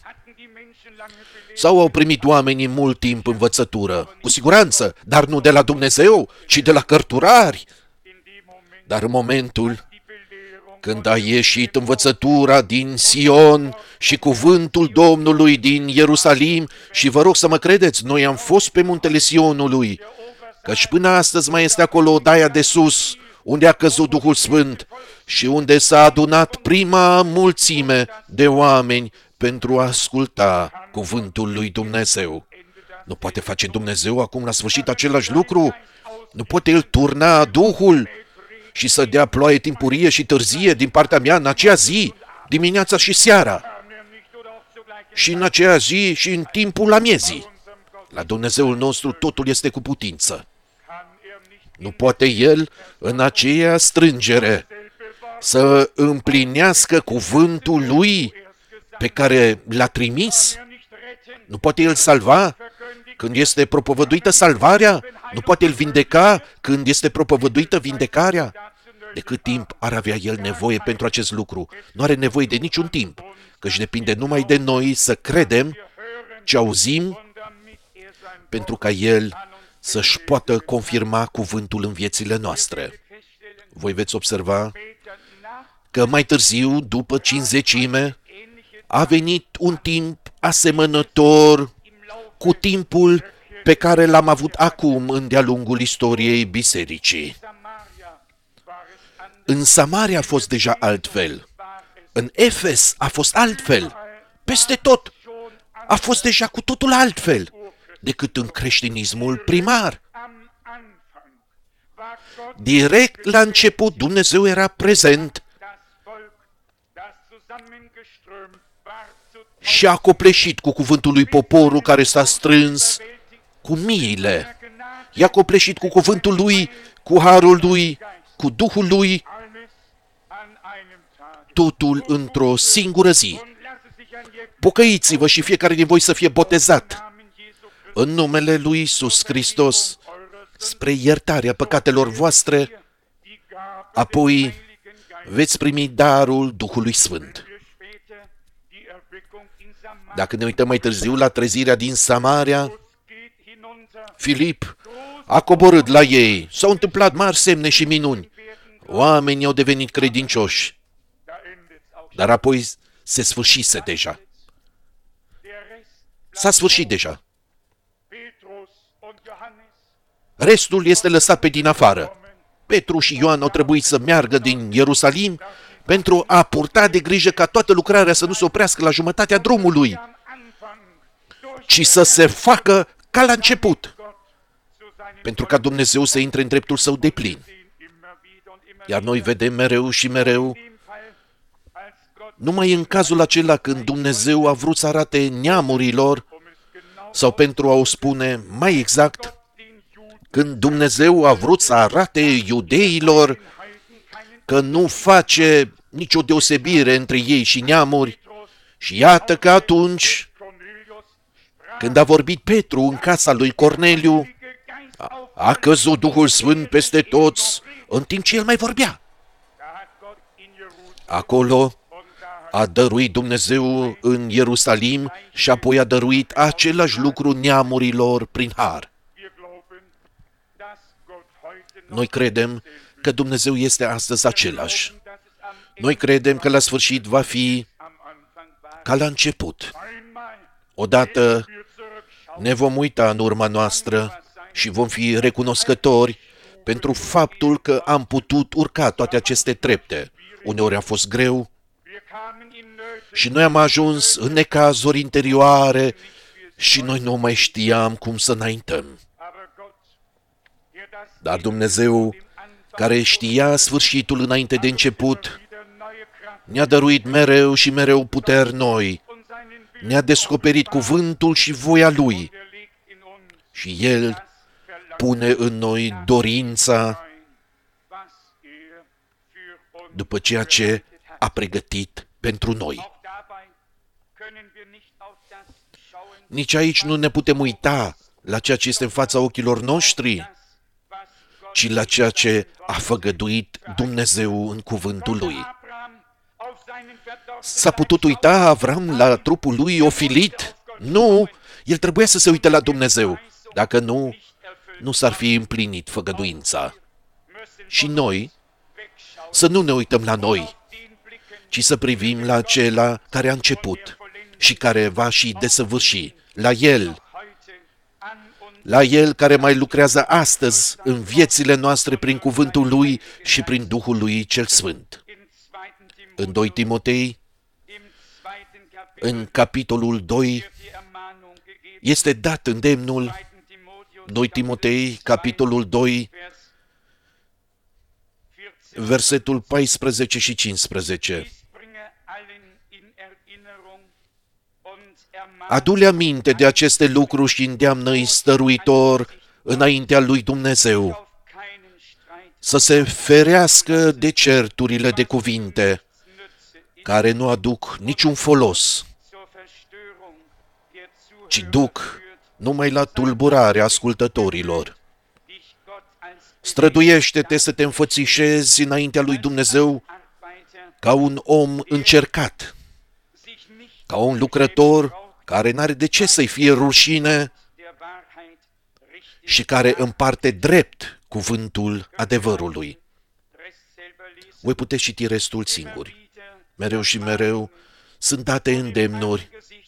Sau au primit oamenii mult timp învățătură? Cu siguranță, dar nu de la Dumnezeu, ci de la cărturari. Dar în momentul când a ieșit învățătura din Sion și cuvântul Domnului din Ierusalim, și vă rog să mă credeți, noi am fost pe muntele Sionului, căci până astăzi mai este acolo odaia de sus, unde a căzut Duhul Sfânt și unde s-a adunat prima mulțime de oameni pentru a asculta cuvântul lui Dumnezeu. Nu poate face Dumnezeu acum la sfârșit același lucru? Nu poate El turna Duhul și să dea ploaie timpurie și târzie din partea mea în aceea zi, dimineața și seara, și în aceea zi și în timpul amiezii? La Dumnezeul nostru totul este cu putință. Nu poate El în aceea strângere să împlinească cuvântul Lui pe care l-a trimis? Nu poate El salva când este propovăduită salvarea? Nu poate îl vindeca când este propovăduită vindecarea? De cât timp ar avea el nevoie pentru acest lucru? Nu are nevoie de niciun timp, căci depinde numai de noi să credem ce auzim pentru ca el să-și poată confirma cuvântul în viețile noastre. Voi veți observa că mai târziu, după cincizecime, a venit un timp asemănător cu timpul pe care l-am avut acum în de-a lungul istoriei bisericii. În Samaria a fost deja altfel. În Efes a fost altfel. Peste tot a fost deja cu totul altfel decât în creștinismul primar. Direct la început Dumnezeu era prezent și a copleșit cu cuvântul lui poporul care s-a strâns cu miile. I-a copleșit cu cuvântul lui, cu harul lui, cu Duhul lui, totul într-o singură zi. Pocăiți-vă și fiecare din voi să fie botezat în numele lui Iisus Hristos spre iertarea păcatelor voastre, apoi veți primi darul Duhului Sfânt. Dacă ne uităm mai târziu la trezirea din Samaria, Filip a coborât la ei, s-au întâmplat mari semne și minuni. Oamenii au devenit credincioși, dar apoi se sfârșise deja. S-a sfârșit deja. Restul este lăsat pe din afară. Petru și Ioan au trebuit să meargă din Ierusalim pentru a purta de grijă ca toată lucrarea să nu se oprească la jumătatea drumului, ci să se facă ca la început, pentru ca Dumnezeu să intre în dreptul său deplin. Iar noi vedem mereu și mereu, numai în cazul acela când Dumnezeu a vrut să arate neamurilor, sau pentru a o spune mai exact, când Dumnezeu a vrut să arate iudeilor că nu face nicio deosebire între ei și neamuri, și iată că atunci, când a vorbit Petru în casa lui Corneliu, a, a căzut Duhul Sfânt peste toți în timp ce el mai vorbea. Acolo a dăruit Dumnezeu în Ierusalim și apoi a dăruit același lucru neamurilor prin har. Noi credem că Dumnezeu este astăzi același. Noi credem că la sfârșit va fi ca la început. Odată ne vom uita în urma noastră și vom fi recunoscători pentru faptul că am putut urca toate aceste trepte. Uneori a fost greu și noi am ajuns în necazuri interioare și noi nu mai știam cum să înaintăm. Dar Dumnezeu, care știa sfârșitul înainte de început, ne-a dăruit mereu și mereu puteri noi, ne-a descoperit cuvântul și voia Lui și El pune în noi dorința după ceea ce a pregătit pentru noi. Nici aici nu ne putem uita la ceea ce este în fața ochilor noștri, ci la ceea ce a făgăduit Dumnezeu în cuvântul Lui. S-a putut uita Avram la trupul lui ofilit? Nu, el trebuia să se uite la Dumnezeu. Dacă nu, nu s-ar fi împlinit făgăduința. Și noi, să nu ne uităm la noi, ci să privim la acela care a început și care va și desăvârși, la El, la El care mai lucrează astăzi în viețile noastre prin cuvântul Lui și prin Duhul Lui cel Sfânt. În doi Timotei, în capitolul doi, este dat îndemnul, doi Timotei, capitolul doi, versetul paisprezece și cincisprezece. Adu-le aminte de aceste lucruri și îndeamnă-i stăruitor înaintea lui Dumnezeu, să se ferească de certurile de cuvinte, care nu aduc niciun folos, ci duc numai la tulburarea ascultătorilor. străduiește-te să te înfățișezi înaintea lui Dumnezeu ca un om încercat, ca un lucrător care n-are de ce să-i fie rușine și care împarte drept cuvântul adevărului. Voi puteți citi restul singuri. Mereu și mereu sunt date îndemnuri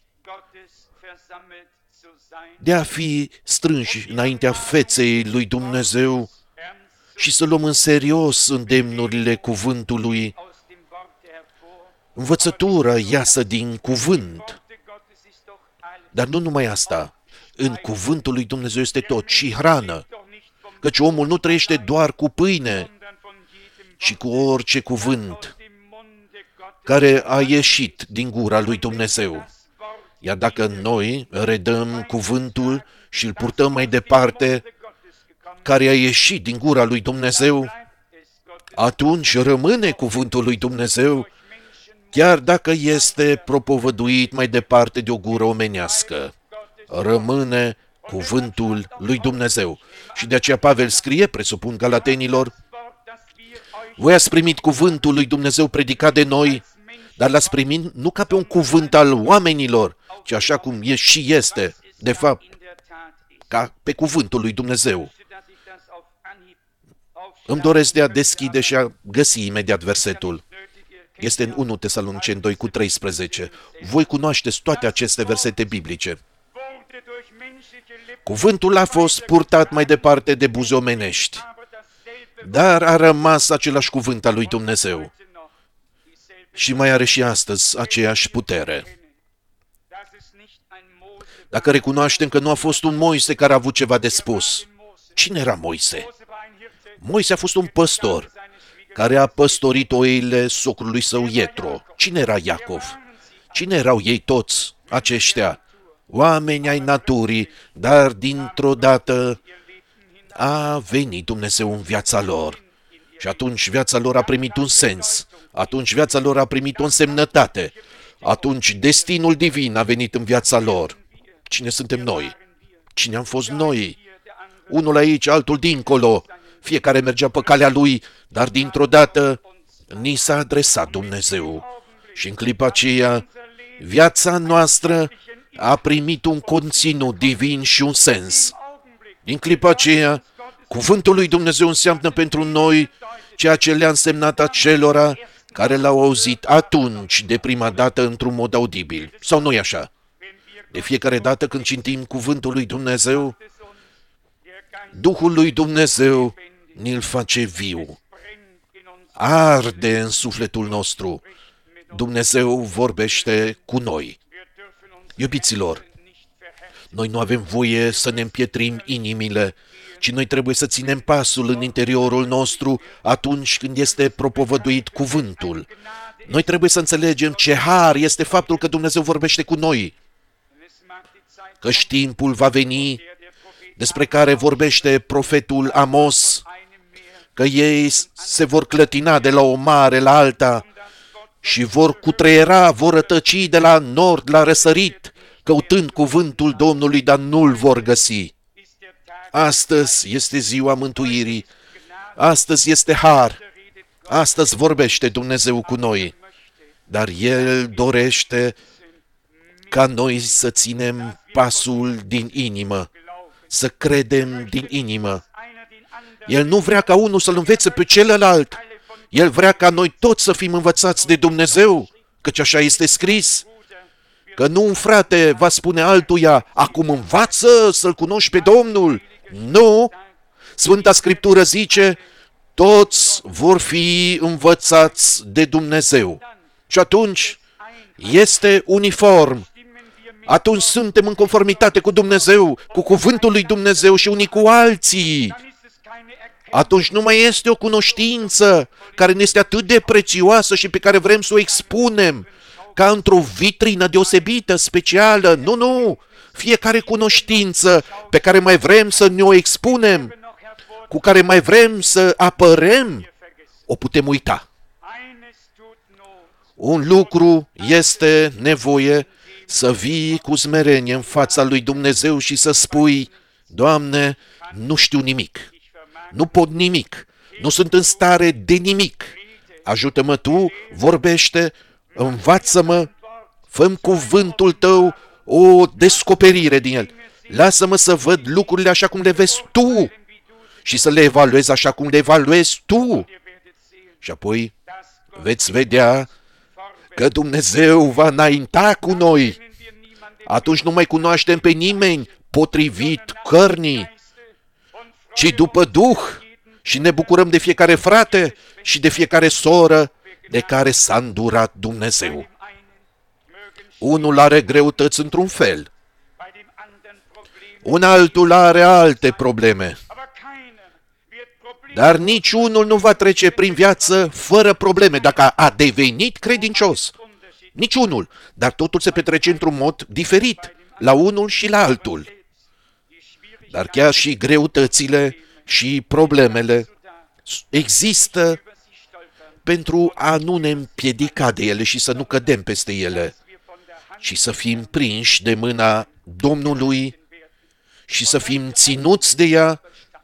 de a fi strânși înaintea feței lui Dumnezeu și să luăm în serios îndemnurile cuvântului. Învățătura iasă din cuvânt. Dar nu numai asta. În cuvântul lui Dumnezeu este tot și hrană. Căci omul nu trăiește doar cu pâine, ci cu orice cuvânt care a ieșit din gura lui Dumnezeu. Iar dacă noi redăm cuvântul și îl purtăm mai departe, care a ieșit din gura lui Dumnezeu, atunci rămâne cuvântul lui Dumnezeu, chiar dacă este propovăduit mai departe de o gură omenească. Rămâne cuvântul lui Dumnezeu. Și de aceea Pavel scrie, presupun Galatenilor, voi ați primit cuvântul lui Dumnezeu predicat de noi, dar l-ați primit nu ca pe un cuvânt al oamenilor, ci așa cum e și este, de fapt, ca pe cuvântul lui Dumnezeu. Îmi doresc de a deschide și a găsi imediat versetul. Este în unu Tesaloniceni doi cu treisprezece. Voi cunoașteți toate aceste versete biblice. Cuvântul a fost purtat mai departe de buze omenești, dar a rămas același cuvânt al lui Dumnezeu. Și mai are și astăzi aceeași putere. Dacă recunoaștem că nu a fost un Moise care a avut ceva de spus, cine era Moise? Moise a fost un păstor care a păstorit oile socrului său Ietro. Cine era Iacov? Cine erau ei toți aceștia? Oameni ai naturii, dar dintr-o dată a venit Dumnezeu în viața lor. Și atunci viața lor a primit un sens. Atunci viața lor a primit o însemnătate. Atunci destinul divin a venit în viața lor. Cine suntem noi? Cine am fost noi? Unul aici, altul dincolo. Fiecare mergea pe calea lui, dar dintr-o dată ni s-a adresat Dumnezeu. Și în clipa aceea, viața noastră a primit un conținut divin și un sens. Din clipa aceea, cuvântul lui Dumnezeu înseamnă pentru noi ceea ce le-a însemnat acelora care l-au auzit atunci de prima dată într-un mod audibil. Sau nu-i așa? De fiecare dată când citim cuvântul lui Dumnezeu, Duhul lui Dumnezeu ni-l face viu. Arde în sufletul nostru. Dumnezeu vorbește cu noi. Iubiților, noi nu avem voie să ne împietrim inimile, ci noi trebuie să ținem pasul în interiorul nostru atunci când este propovăduit cuvântul. Noi trebuie să înțelegem ce har este faptul că Dumnezeu vorbește cu noi. Căci timpul va veni despre care vorbește profetul Amos, că ei se vor clătina de la o mare la alta și vor cutreiera, vor rătăci de la nord la răsărit, căutând cuvântul Domnului, dar nu-l vor găsi. Astăzi este ziua mântuirii, astăzi este har, astăzi vorbește Dumnezeu cu noi, dar El dorește ca noi să ținem pasul din inimă, să credem din inimă. El nu vrea ca unul să-l învețe pe celălalt, El vrea ca noi toți să fim învățați de Dumnezeu, căci așa este scris. Că nu un frate va spune altuia, acum învață să-L cunoști pe Domnul. Nu! Sfânta Scriptură zice, toți vor fi învățați de Dumnezeu. Și atunci este uniform. Atunci suntem în conformitate cu Dumnezeu, cu cuvântul lui Dumnezeu și unii cu alții. Atunci nu mai este o cunoștință care ne este atât de prețioasă și pe care vrem să o expunem ca într-o vitrină deosebită, specială. Nu, nu! Fiecare cunoștință pe care mai vrem să ne o expunem, cu care mai vrem să apărăm, o putem uita. Un lucru este nevoie să vii cu smerenie în fața lui Dumnezeu și să spui, Doamne, nu știu nimic. nu pot nimic, nu sunt în stare de nimic. Ajută-mă Tu, vorbește, învață-mă, fă-mi cuvântul Tău o descoperire din el. Lasă-mă să văd lucrurile așa cum le vezi Tu și să le evaluez așa cum le evaluezi Tu. Și apoi veți vedea că Dumnezeu va înainta cu noi. Atunci nu mai cunoaștem pe nimeni potrivit cărnii, ci după Duh, și ne bucurăm de fiecare frate și de fiecare soră de care s-a îndurat Dumnezeu. Unul are greutăți într-un fel, un altul are alte probleme, dar niciunul nu va trece prin viață fără probleme dacă a devenit credincios. Niciunul, dar totul se petrece într-un mod diferit, la unul și la altul. Dar chiar și greutățile și problemele există pentru a nu ne împiedica de ele și să nu cădem peste ele, ci să fim prinși de mâna Domnului și să fim ținuți de ea,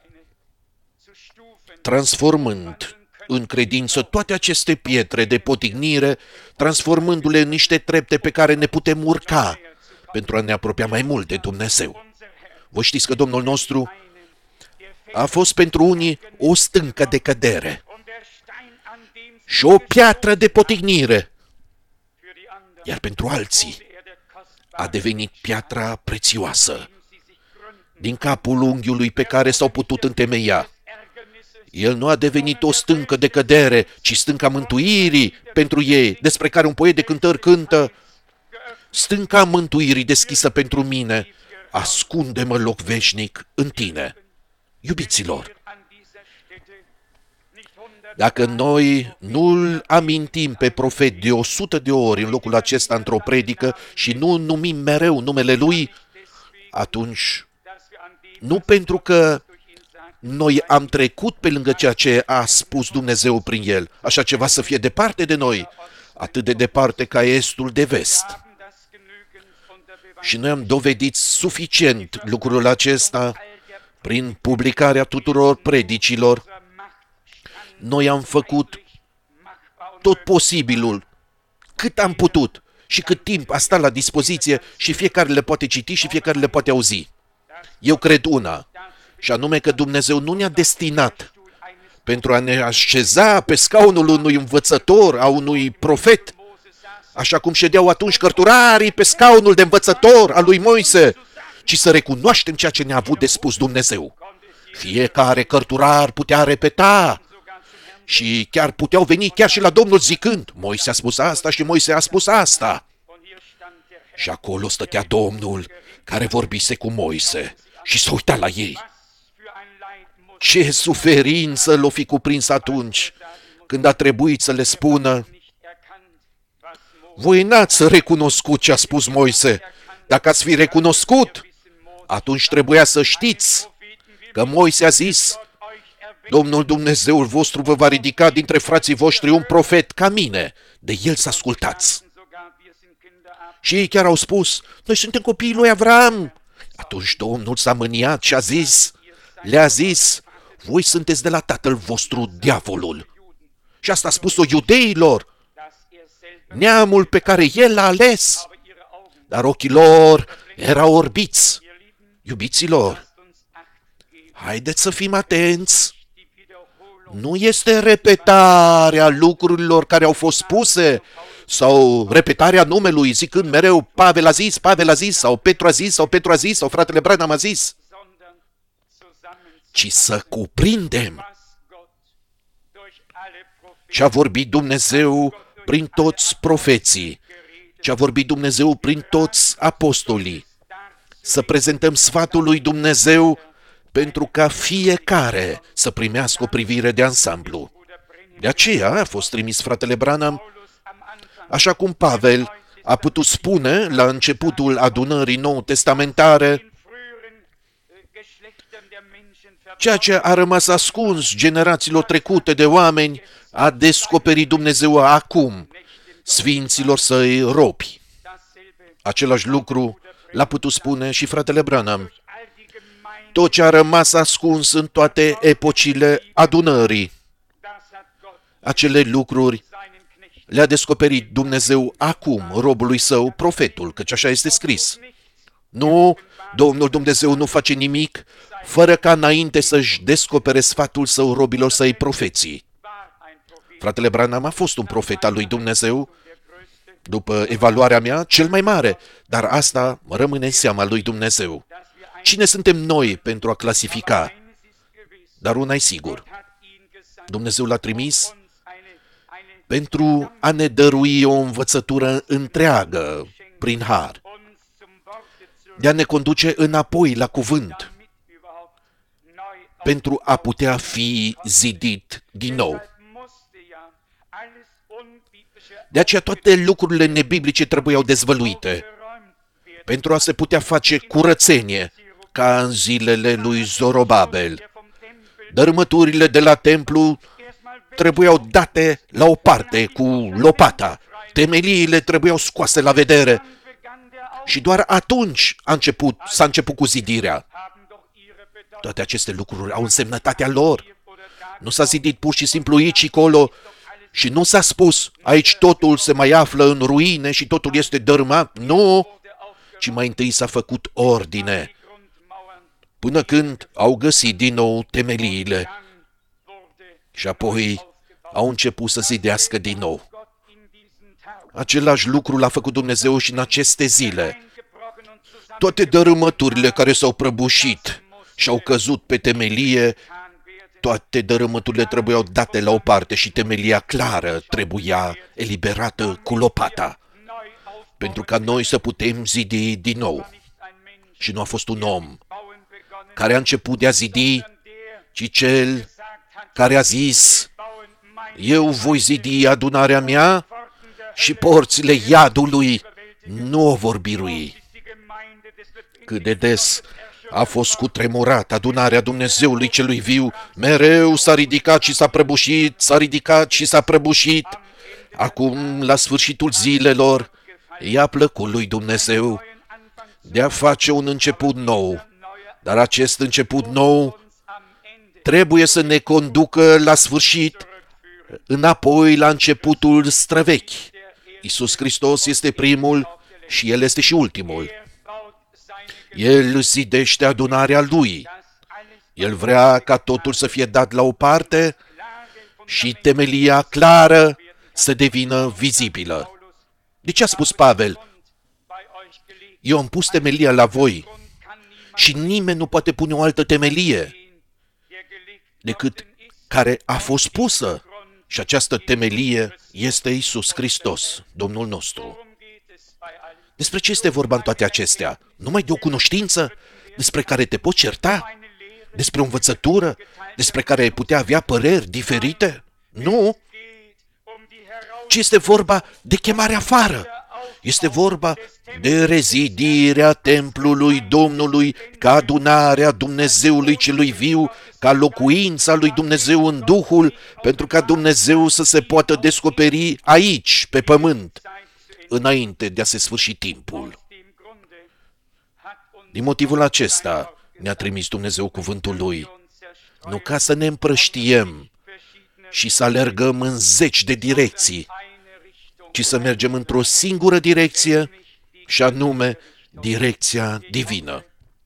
transformând în credință toate aceste pietre de potignire, transformându-le în niște trepte pe care ne putem urca pentru a ne apropia mai mult de Dumnezeu. Vă știți că Domnul nostru a fost pentru unii o stâncă de cădere și o piatră de potignire, iar pentru alții a devenit piatra prețioasă din capul unghiului pe care s-au putut întemeia. El nu a devenit o stâncă de cădere, ci stânca mântuirii pentru ei, despre care un poet de cântări cântă: stânca mântuirii deschisă pentru mine, ascunde-mă loc veșnic în Tine. Iubiților, dacă noi nu-l amintim pe profet de o sută de ori în locul acesta într-o predică și nu numim mereu numele lui, atunci, nu pentru că noi am trecut pe lângă ceea ce a spus Dumnezeu prin el, așa ceva să fie departe de noi, atât de departe ca estul de vest. Și noi am dovedit suficient lucrul acesta prin publicarea tuturor predicilor. Noi am făcut tot posibilul, cât am putut și cât timp a stat la dispoziție și fiecare le poate citi și fiecare le poate auzi. Eu cred una, și anume că Dumnezeu nu ne-a destinat pentru a ne așeza pe scaunul unui învățător, a unui profet, așa cum ședeau atunci cărturarii pe scaunul de învățător al lui Moise, ci să recunoaștem ceea ce ne-a avut de spus Dumnezeu. Fiecare cărturar putea repeta și chiar puteau veni chiar și la Domnul zicând: Moise a spus asta și Moise a spus asta. Și acolo stătea Domnul care vorbise cu Moise și s-a uitat la ei. Ce suferință l-o fi cuprins atunci când a trebuit să le spună: voi n-ați recunoscut ce a spus Moise. Dacă ați fi recunoscut, atunci trebuia să știți că Moise a zis: Domnul Dumnezeul vostru vă va ridica dintre frații voștri un profet ca mine, de el să ascultați. Și ei chiar au spus: noi suntem copiii lui Avram. Atunci Domnul s-a mâniat și a zis, le-a zis: voi sunteți de la tatăl vostru, diavolul. Și asta a spus-o iudeilor, neamul pe care el l-a ales, dar ochii lor erau orbiți. Iubiților, haideți să fim atenți. Nu este repetarea lucrurilor care au fost spuse sau repetarea numelui, zicând mereu Pavel a zis, Pavel a zis, sau Petru a zis, sau Petru a zis, sau fratele Branham a zis, ci să cuprindem ce a vorbit Dumnezeu prin toți profeții, ce a vorbit Dumnezeu prin toți apostolii, să prezentăm sfatul lui Dumnezeu pentru ca fiecare să primească o privire de ansamblu. De aceea a fost trimis fratele Branham, așa cum Pavel a putut spune la începutul adunării nou-testamentare, ceea ce a rămas ascuns generațiilor trecute de oameni a descoperit Dumnezeu acum sfinților săi robi. Același lucru l-a putut spune și fratele Branham. tot ce a rămas ascuns în toate epocile adunării. Acele lucruri le-a descoperit Dumnezeu acum robului său, profetul, căci așa este scris. Nu, Domnul Dumnezeu nu face nimic fără ca înainte să-și descopere sfatul său robilor săi profeții. Fratele Branham a fost un profet al lui Dumnezeu, după evaluarea mea, cel mai mare, dar asta rămâne în seama lui Dumnezeu. Cine suntem noi pentru a clasifica? Dar una e sigur. Dumnezeu l-a trimis pentru a ne dărui o învățătură întreagă prin har, de a ne conduce înapoi la cuvânt, pentru a putea fi zidit din nou. De aceea toate lucrurile nebiblice trebuiau dezvăluite, pentru a se putea face curățenie, ca în zilele lui Zorobabel. Dărâmăturile de la templu trebuiau date la o parte cu lopata, temeliile trebuiau scoase la vedere și doar atunci a început, s-a început cu zidirea. Toate aceste lucruri au însemnătatea lor. Nu s-a zidit pur și simplu aici și colo și nu s-a spus aici totul se mai află în ruine și totul este dărâmat. Nu, ci mai întâi s-a făcut ordine, până când au găsit din nou temeliile și apoi au început să zidească din nou. Același lucru l-a făcut Dumnezeu și în aceste zile. Toate dărâmăturile care s-au prăbușit și au căzut pe temelie, toate dărâmăturile trebuiau date la o parte și temelia clară trebuia eliberată cu lopata, pentru ca noi să putem zidi din nou. Și nu a fost un om care a început de a zidi, ci cel care a zis: eu voi zidi adunarea mea și porțile iadului nu o vor birui. Cât de des a fost cutremurat adunarea Dumnezeului celui viu, mereu s-a ridicat și s-a prăbușit, s-a ridicat și s-a prăbușit. Acum, la sfârșitul zilelor, i-a plăcut lui Dumnezeu de a face un început nou. Dar acest început nou trebuie să ne conducă la sfârșit, înapoi la începutul străvechi. Iisus Hristos este primul și El este și ultimul. El zidește adunarea Lui. El vrea ca totul să fie dat la o parte și temelia clară să devină vizibilă. De ce a spus Pavel? Eu am pus temelia la voi și nimeni nu poate pune o altă temelie decât care a fost pusă. Și această temelie este Iisus Hristos, Domnul nostru. Despre ce este vorba în toate acestea? Numai de o cunoștință despre care te poți certa? Despre o învățătură despre care ai putea avea păreri diferite? Nu! Ci este vorba de chemare afară. Este vorba de rezidirea templului Domnului ca adunarea Dumnezeului celui viu, ca locuința lui Dumnezeu în Duhul, pentru ca Dumnezeu să se poată descoperi aici, pe pământ, înainte de a se sfârși timpul. Din motivul acesta ne-a trimis Dumnezeu cuvântul Lui, nu ca să ne împrăștiem și să alergăm în zeci de direcții, ci să mergem într-o singură direcție, și anume direcția divină.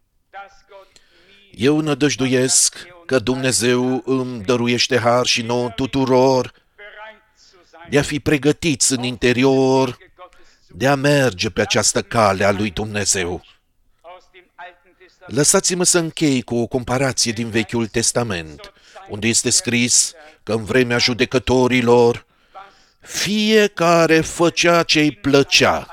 Eu nădăjduiesc că Dumnezeu îmi dăruiește har și nouă tuturor de a fi pregătiți în interior, de a merge pe această cale a lui Dumnezeu. Lăsați-mă să închei cu o comparație din Vechiul Testament, unde este scris că în vremea judecătorilor fiecare făcea ce-i plăcea.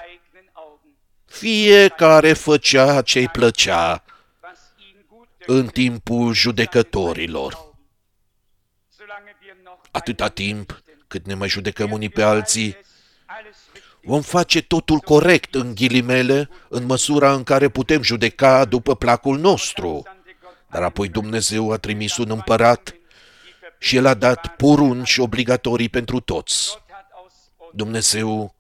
Fiecare făcea ce-i plăcea în timpul judecătorilor. Atâta timp cât ne mai judecăm unii pe alții, vom face totul corect, în ghilimele, în măsura în care putem judeca după placul nostru. Dar apoi Dumnezeu a trimis un împărat și El a dat porunci obligatorii pentru toți. Dumnezeu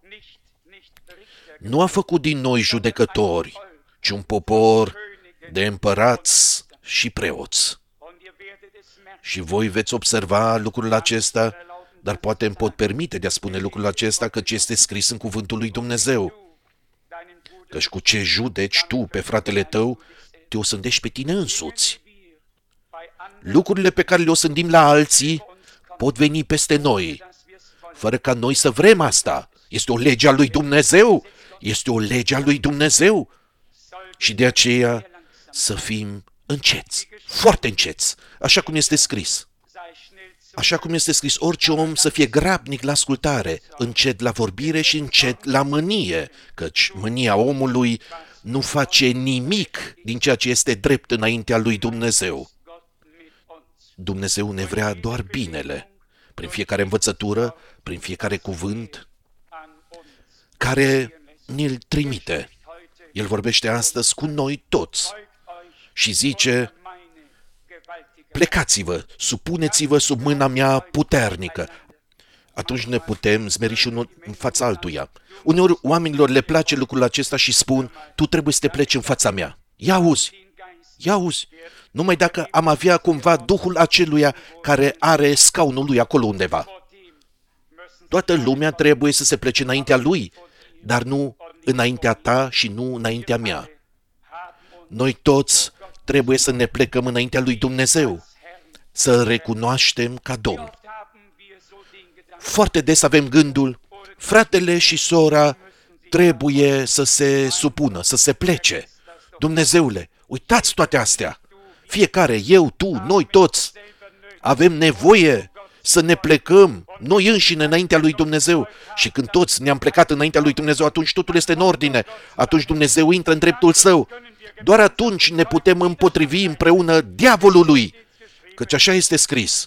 nu a făcut din noi judecători, ci un popor de împărați și preoți. Și voi veți observa lucrul acesta, dar poate îmi pot permite de a spune lucrul acesta, căci este scris în cuvântul lui Dumnezeu. Căci cu ce judeci tu pe fratele tău, te osândești pe tine însuți. Lucrurile pe care le osândim la alții pot veni peste noi, fără ca noi să vrem asta. Este o lege a lui Dumnezeu. Este o lege a lui Dumnezeu. Și de aceea să fim înceți, foarte înceți, așa cum este scris. Așa cum este scris, orice om să fie grabnic la ascultare, încet la vorbire și încet la mânie, căci mânia omului nu face nimic din ceea ce este drept înaintea lui Dumnezeu. Dumnezeu ne vrea doar binele, prin fiecare învățătură, prin fiecare cuvânt care ne-l trimite. El vorbește astăzi cu noi toți și zice: plecați-vă, supuneți-vă sub mâna mea puternică. Atunci ne putem smeri și unul în fața altuia. Uneori oamenilor le place lucrul acesta și spun: tu trebuie să te pleci în fața mea. Ia auzi, ia auzi. Numai dacă am avea cumva Duhul aceluia care are scaunul lui acolo undeva. Toată lumea trebuie să se plece înaintea lui, dar nu înaintea ta și nu înaintea mea. Noi toți trebuie să ne plecăm înaintea lui Dumnezeu, să recunoaștem ca Domn. Foarte des avem gândul: fratele și sora trebuie să se supună, să se plece. Dumnezeule, uitați toate astea. Fiecare, eu, tu, noi toți, avem nevoie să ne plecăm noi înșine înaintea lui Dumnezeu. Și când toți ne-am plecat înaintea lui Dumnezeu, atunci totul este în ordine. Atunci Dumnezeu intră în dreptul său. Doar atunci ne putem împotrivi împreună diavolului, căci așa este scris.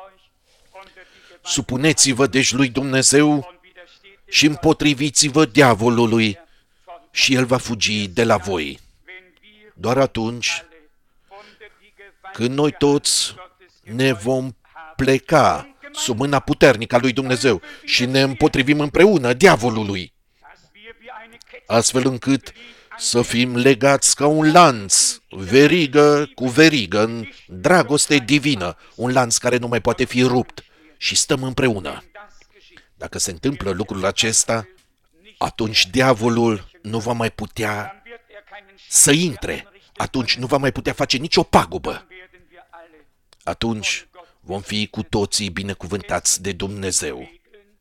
Supuneți-vă deci lui Dumnezeu și împotriviți-vă diavolului și el va fugi de la voi. Doar atunci când noi toți ne vom pleca sub mâna puternică a lui Dumnezeu și ne împotrivim împreună diavolului, astfel încât să fim legați ca un lanț, verigă cu verigă, în dragoste divină, un lanț care nu mai poate fi rupt, și stăm împreună. Dacă se întâmplă lucrul acesta, atunci diavolul nu va mai putea să intre, atunci nu va mai putea face nicio pagubă. Atunci vom fi cu toții binecuvântați de Dumnezeu.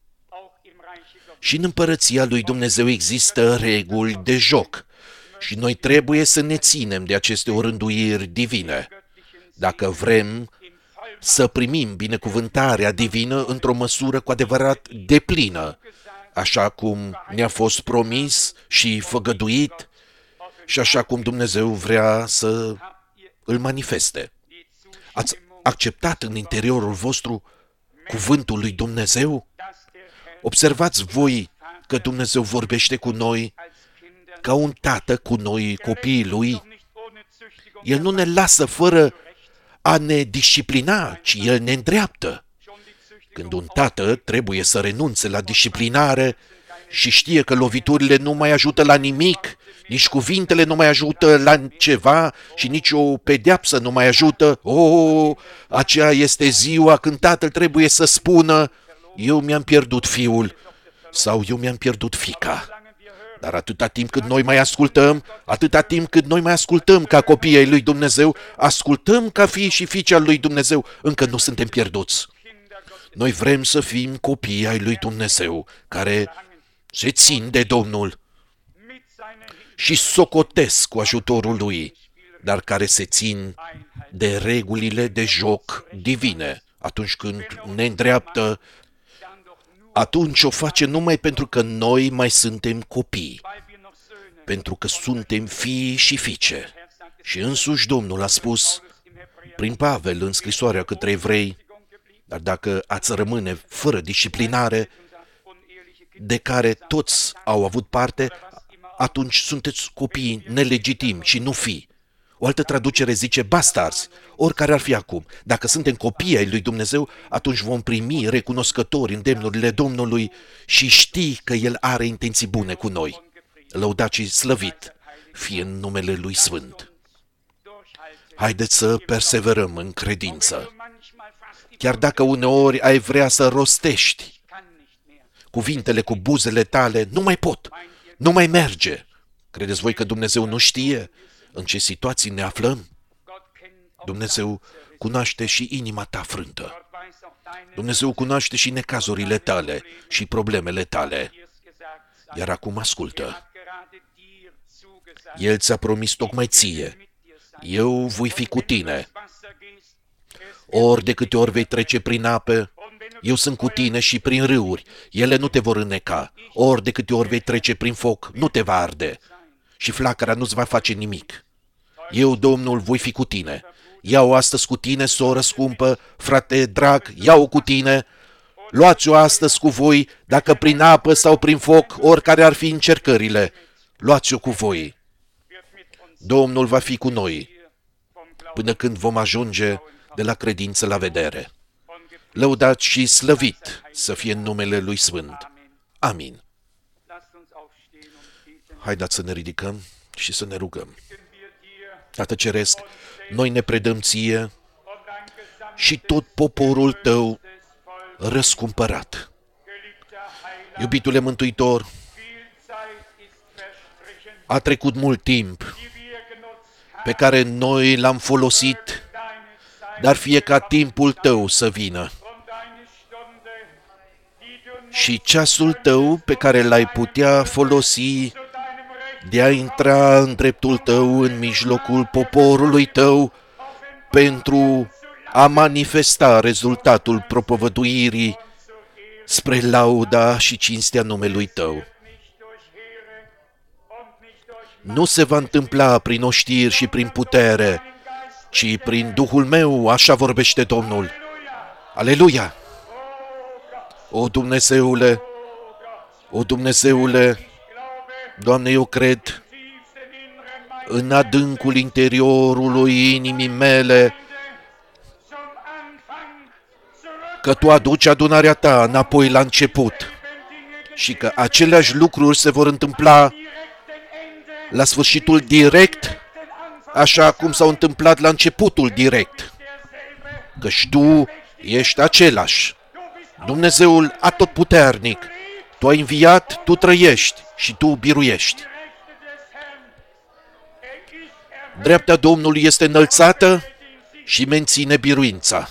Și în împărăția lui Dumnezeu există reguli de joc și noi trebuie să ne ținem de aceste orânduiri divine, dacă vrem să primim binecuvântarea divină într-o măsură cu adevărat deplină, așa cum ne-a fost promis și făgăduit și așa cum Dumnezeu vrea să îl manifeste. Ați acceptat în interiorul vostru cuvântul lui Dumnezeu? Observați voi că Dumnezeu vorbește cu noi ca un tată cu noi, copiii lui. El nu ne lasă fără a ne disciplina, ci El ne îndreaptă. Când un tată trebuie să renunțe la disciplinare și știe că loviturile nu mai ajută la nimic, nici cuvintele nu mai ajută la ceva și nici o pedeapsă nu mai ajută, o, aceea este ziua când tatăl trebuie să spună: eu mi-am pierdut fiul sau eu mi-am pierdut fiica. Dar atâta timp cât noi mai ascultăm, atâta timp cât noi mai ascultăm ca copiii ai lui Dumnezeu, ascultăm ca fii și fiice al lui Dumnezeu, încă nu suntem pierduți. Noi vrem să fim copii ai lui Dumnezeu, care se țin de Domnul și socotesc cu ajutorul lui, dar care se țin de regulile de joc divine. Atunci când ne îndreaptă, atunci o face numai pentru că noi mai suntem copii, pentru că suntem fii și fiice. Și însuși Domnul a spus prin Pavel în scrisoarea către evrei: dar dacă ați rămâne fără disciplinare, de care toți au avut parte, atunci sunteți copii nelegitimi și nu fii. O altă traducere zice bastarzi, oricare ar fi acum. Dacă suntem copii ai lui Dumnezeu, atunci vom primi recunoscători îndemnurile Domnului și ști că El are intenții bune cu noi. Lăudat și slăvit fie în numele Lui Sfânt. Haideți să perseverăm în credință. Chiar dacă uneori ai vrea să rostești cuvintele cu buzele tale, nu mai pot, nu mai merge. Credeți voi că Dumnezeu nu știe în ce situații ne aflăm? Dumnezeu cunoaște și inima ta frântă. Dumnezeu cunoaște și necazurile tale și problemele tale. Iar acum ascultă. El ți-a promis tocmai ție. Eu voi fi cu tine. Ori de câte ori vei trece prin apă, eu sunt cu tine și prin râuri. Ele nu te vor înneca. Ori de câte ori vei trece prin foc, nu te va arde. Și flacăra nu-ți va face nimic. Eu, Domnul, voi fi cu tine. Ia-o astăzi cu tine, soră scumpă, frate drag, ia-o cu tine. Luați-o astăzi cu voi, dacă prin apă sau prin foc, oricare ar fi încercările. Luați-o cu voi. Domnul va fi cu noi, până când vom ajunge de la credință la vedere. Lăudat și slăvit să fie în numele Lui Sfânt. Amin. Haideți să ne ridicăm și să ne rugăm. Tată Ceresc, noi ne predăm ție și tot poporul tău răscumpărat. Iubitule Mântuitor, a trecut mult timp pe care noi l-am folosit, dar fie ca timpul tău să vină. Și ceasul tău pe care l-ai putea folosi de a intra în dreptul tău, în mijlocul poporului tău, pentru a manifesta rezultatul propovăduirii spre lauda și cinstea numelui tău. Nu se va întâmpla prin oștiri și prin putere, ci prin Duhul meu, așa vorbește Domnul. Aleluia! O Dumnezeule, o Dumnezeule, Doamne, eu cred în adâncul interiorului inimii mele că Tu aduci adunarea Ta înapoi la început și că aceleași lucruri se vor întâmpla la sfârșitul direct, așa cum s-au întâmplat la începutul direct. Căci Tu ești același, Dumnezeul atotputernic. Tu ai înviat, Tu trăiești și Tu biruiești. Dreapta Domnului este înălțată și menține biruința.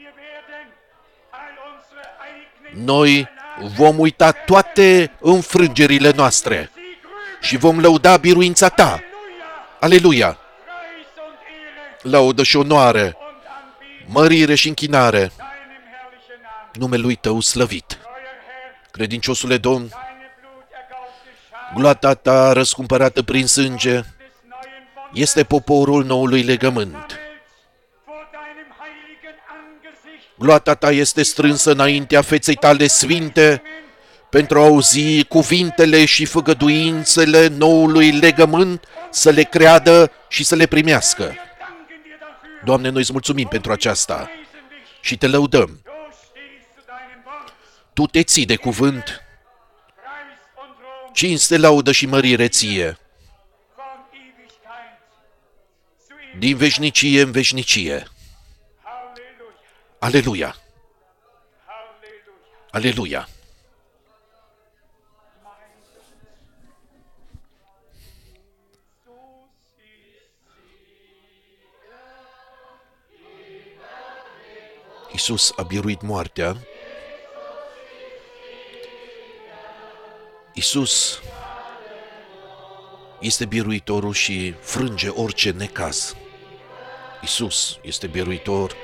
Noi vom uita toate înfrângerile noastre și vom lăuda biruința Ta. Aleluia! Laudă și onoare, mărire și închinare numelui Tău slăvit. Credinciosule Domn, gloata Ta răscumpărată prin sânge este poporul noului legământ. Gloata Ta este strânsă înaintea feței Tale sfinte pentru a auzi cuvintele și făgăduințele noului legământ, să le creadă și să le primească. Doamne, noi îți mulțumim pentru aceasta și Te lăudăm. Tu te ții de cuvânt, cinste, laudă și mărire Ție, din veșnicie în veșnicie. Aleluia! Aleluia! Iisus a biruit moartea. Iisus este biruitorul și frânge orice necaz. Iisus este biruitor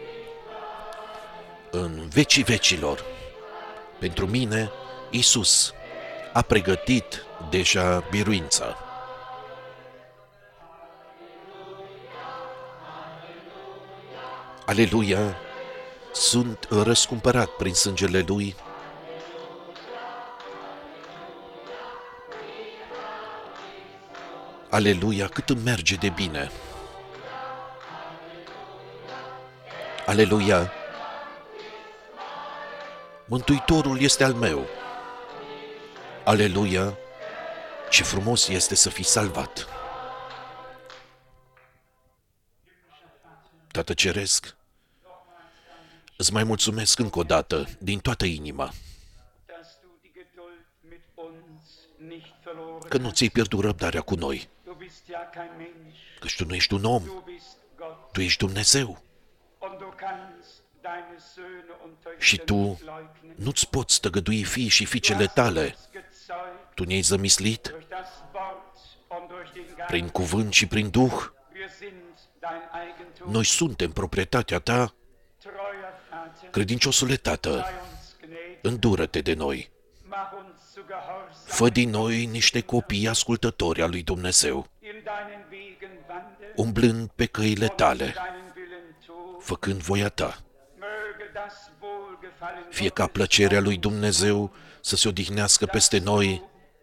în vecii vecilor. Pentru mine, Iisus a pregătit deja biruința. Aleluia! Sunt răscumpărat prin sângele Lui. Aleluia, cât îmi merge de bine. Aleluia! Mântuitorul este al meu. Aleluia! Ce frumos este să fii salvat. Tată Ceresc, îți mai mulțumesc încă o dată, din toată inima, că nu ți-ai pierdut răbdarea cu noi, căci tu nu ești un om, tu ești Dumnezeu. Și tu nu-ți poți tăgădui fiii și fiicele tale. Tu ne-ai zămislit prin cuvânt și prin Duh. Noi suntem proprietatea ta. Credinciosule Tată, îndură-te de noi. Fă din noi niște copii ascultători al lui Dumnezeu, umblând pe căile tale, făcând voia ta. Fie ca plăcerea lui Dumnezeu să se odihnească peste noi,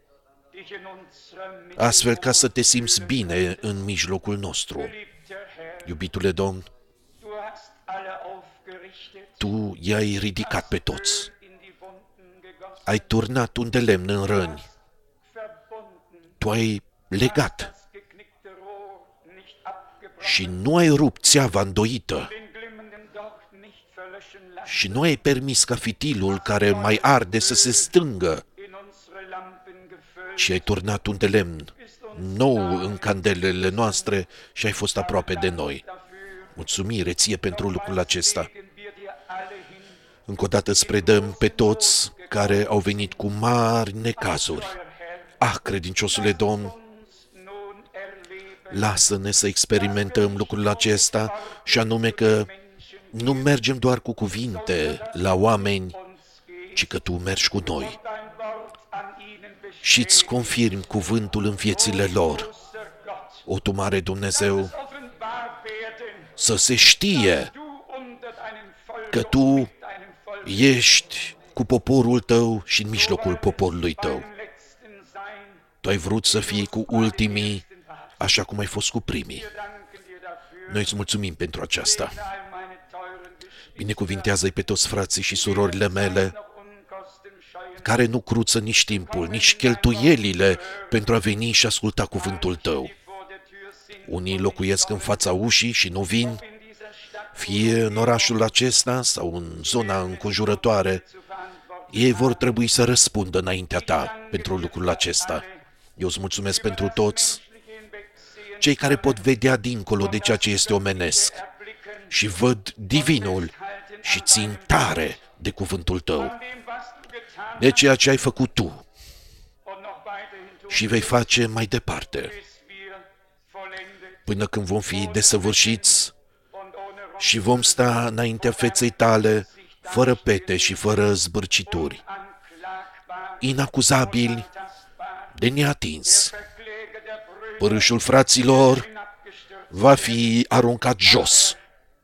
astfel ca să te simți bine în mijlocul nostru. Iubitule Domn, Tu i-ai ridicat pe toți, ai turnat un de lemn în răni, Tu ai legat și nu ai rupt țeava îndoită și nu ai permis ca fitilul care mai arde să se stângă, ci ai turnat un de lemn nou în candelele noastre și ai fost aproape de noi. Mulțumire ție pentru lucrul acesta. Încă o dată îți predăm pe toți care au venit cu mari necazuri. Ah, credinciosule Domn, lasă-ne să experimentăm lucrul acesta și anume că nu mergem doar cu cuvinte la oameni, ci că Tu mergi cu noi și îți confirmi cuvântul în viețile lor. O, Tu mare Dumnezeu, să se știe că Tu ești cu poporul Tău și în mijlocul poporului Tău. Tu ai vrut să fii cu ultimii, așa cum ai fost cu primii. Noi îți mulțumim pentru aceasta. Binecuvintează-i pe toți frații și surorile mele care nu cruță nici timpul, nici cheltuielile pentru a veni și asculta cuvântul Tău. Unii locuiesc în fața ușii și nu vin, fie în orașul acesta sau în zona înconjurătoare. Ei vor trebui să răspundă înaintea Ta pentru lucrul acesta. Eu îți mulțumesc pentru toți cei care pot vedea dincolo de ceea ce este omenesc și văd divinul și țin tare de cuvântul Tău, de ceea ce ai făcut Tu și vei face mai departe, până când vom fi desăvârșiți și vom sta înaintea feței Tale, fără pete și fără zbârcituri, inacuzabili, de neatins. Părâșul fraților va fi aruncat jos.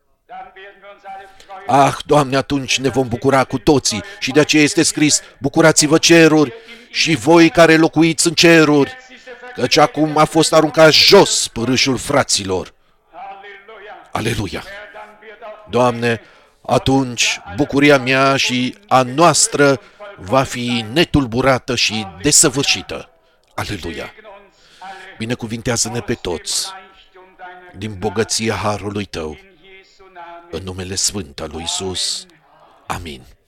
Ah, Doamne, atunci ne vom bucura cu toții și de aceea este scris: bucurați-vă ceruri și voi care locuiți în ceruri, căci acum a fost aruncat jos părâșul fraților. Aleluia! Doamne, atunci bucuria mea și a noastră va fi netulburată și desăvârșită. Aleluia! Binecuvintează-ne pe toți din bogăția harului Tău, în numele sfânt al lui Iisus. Amin.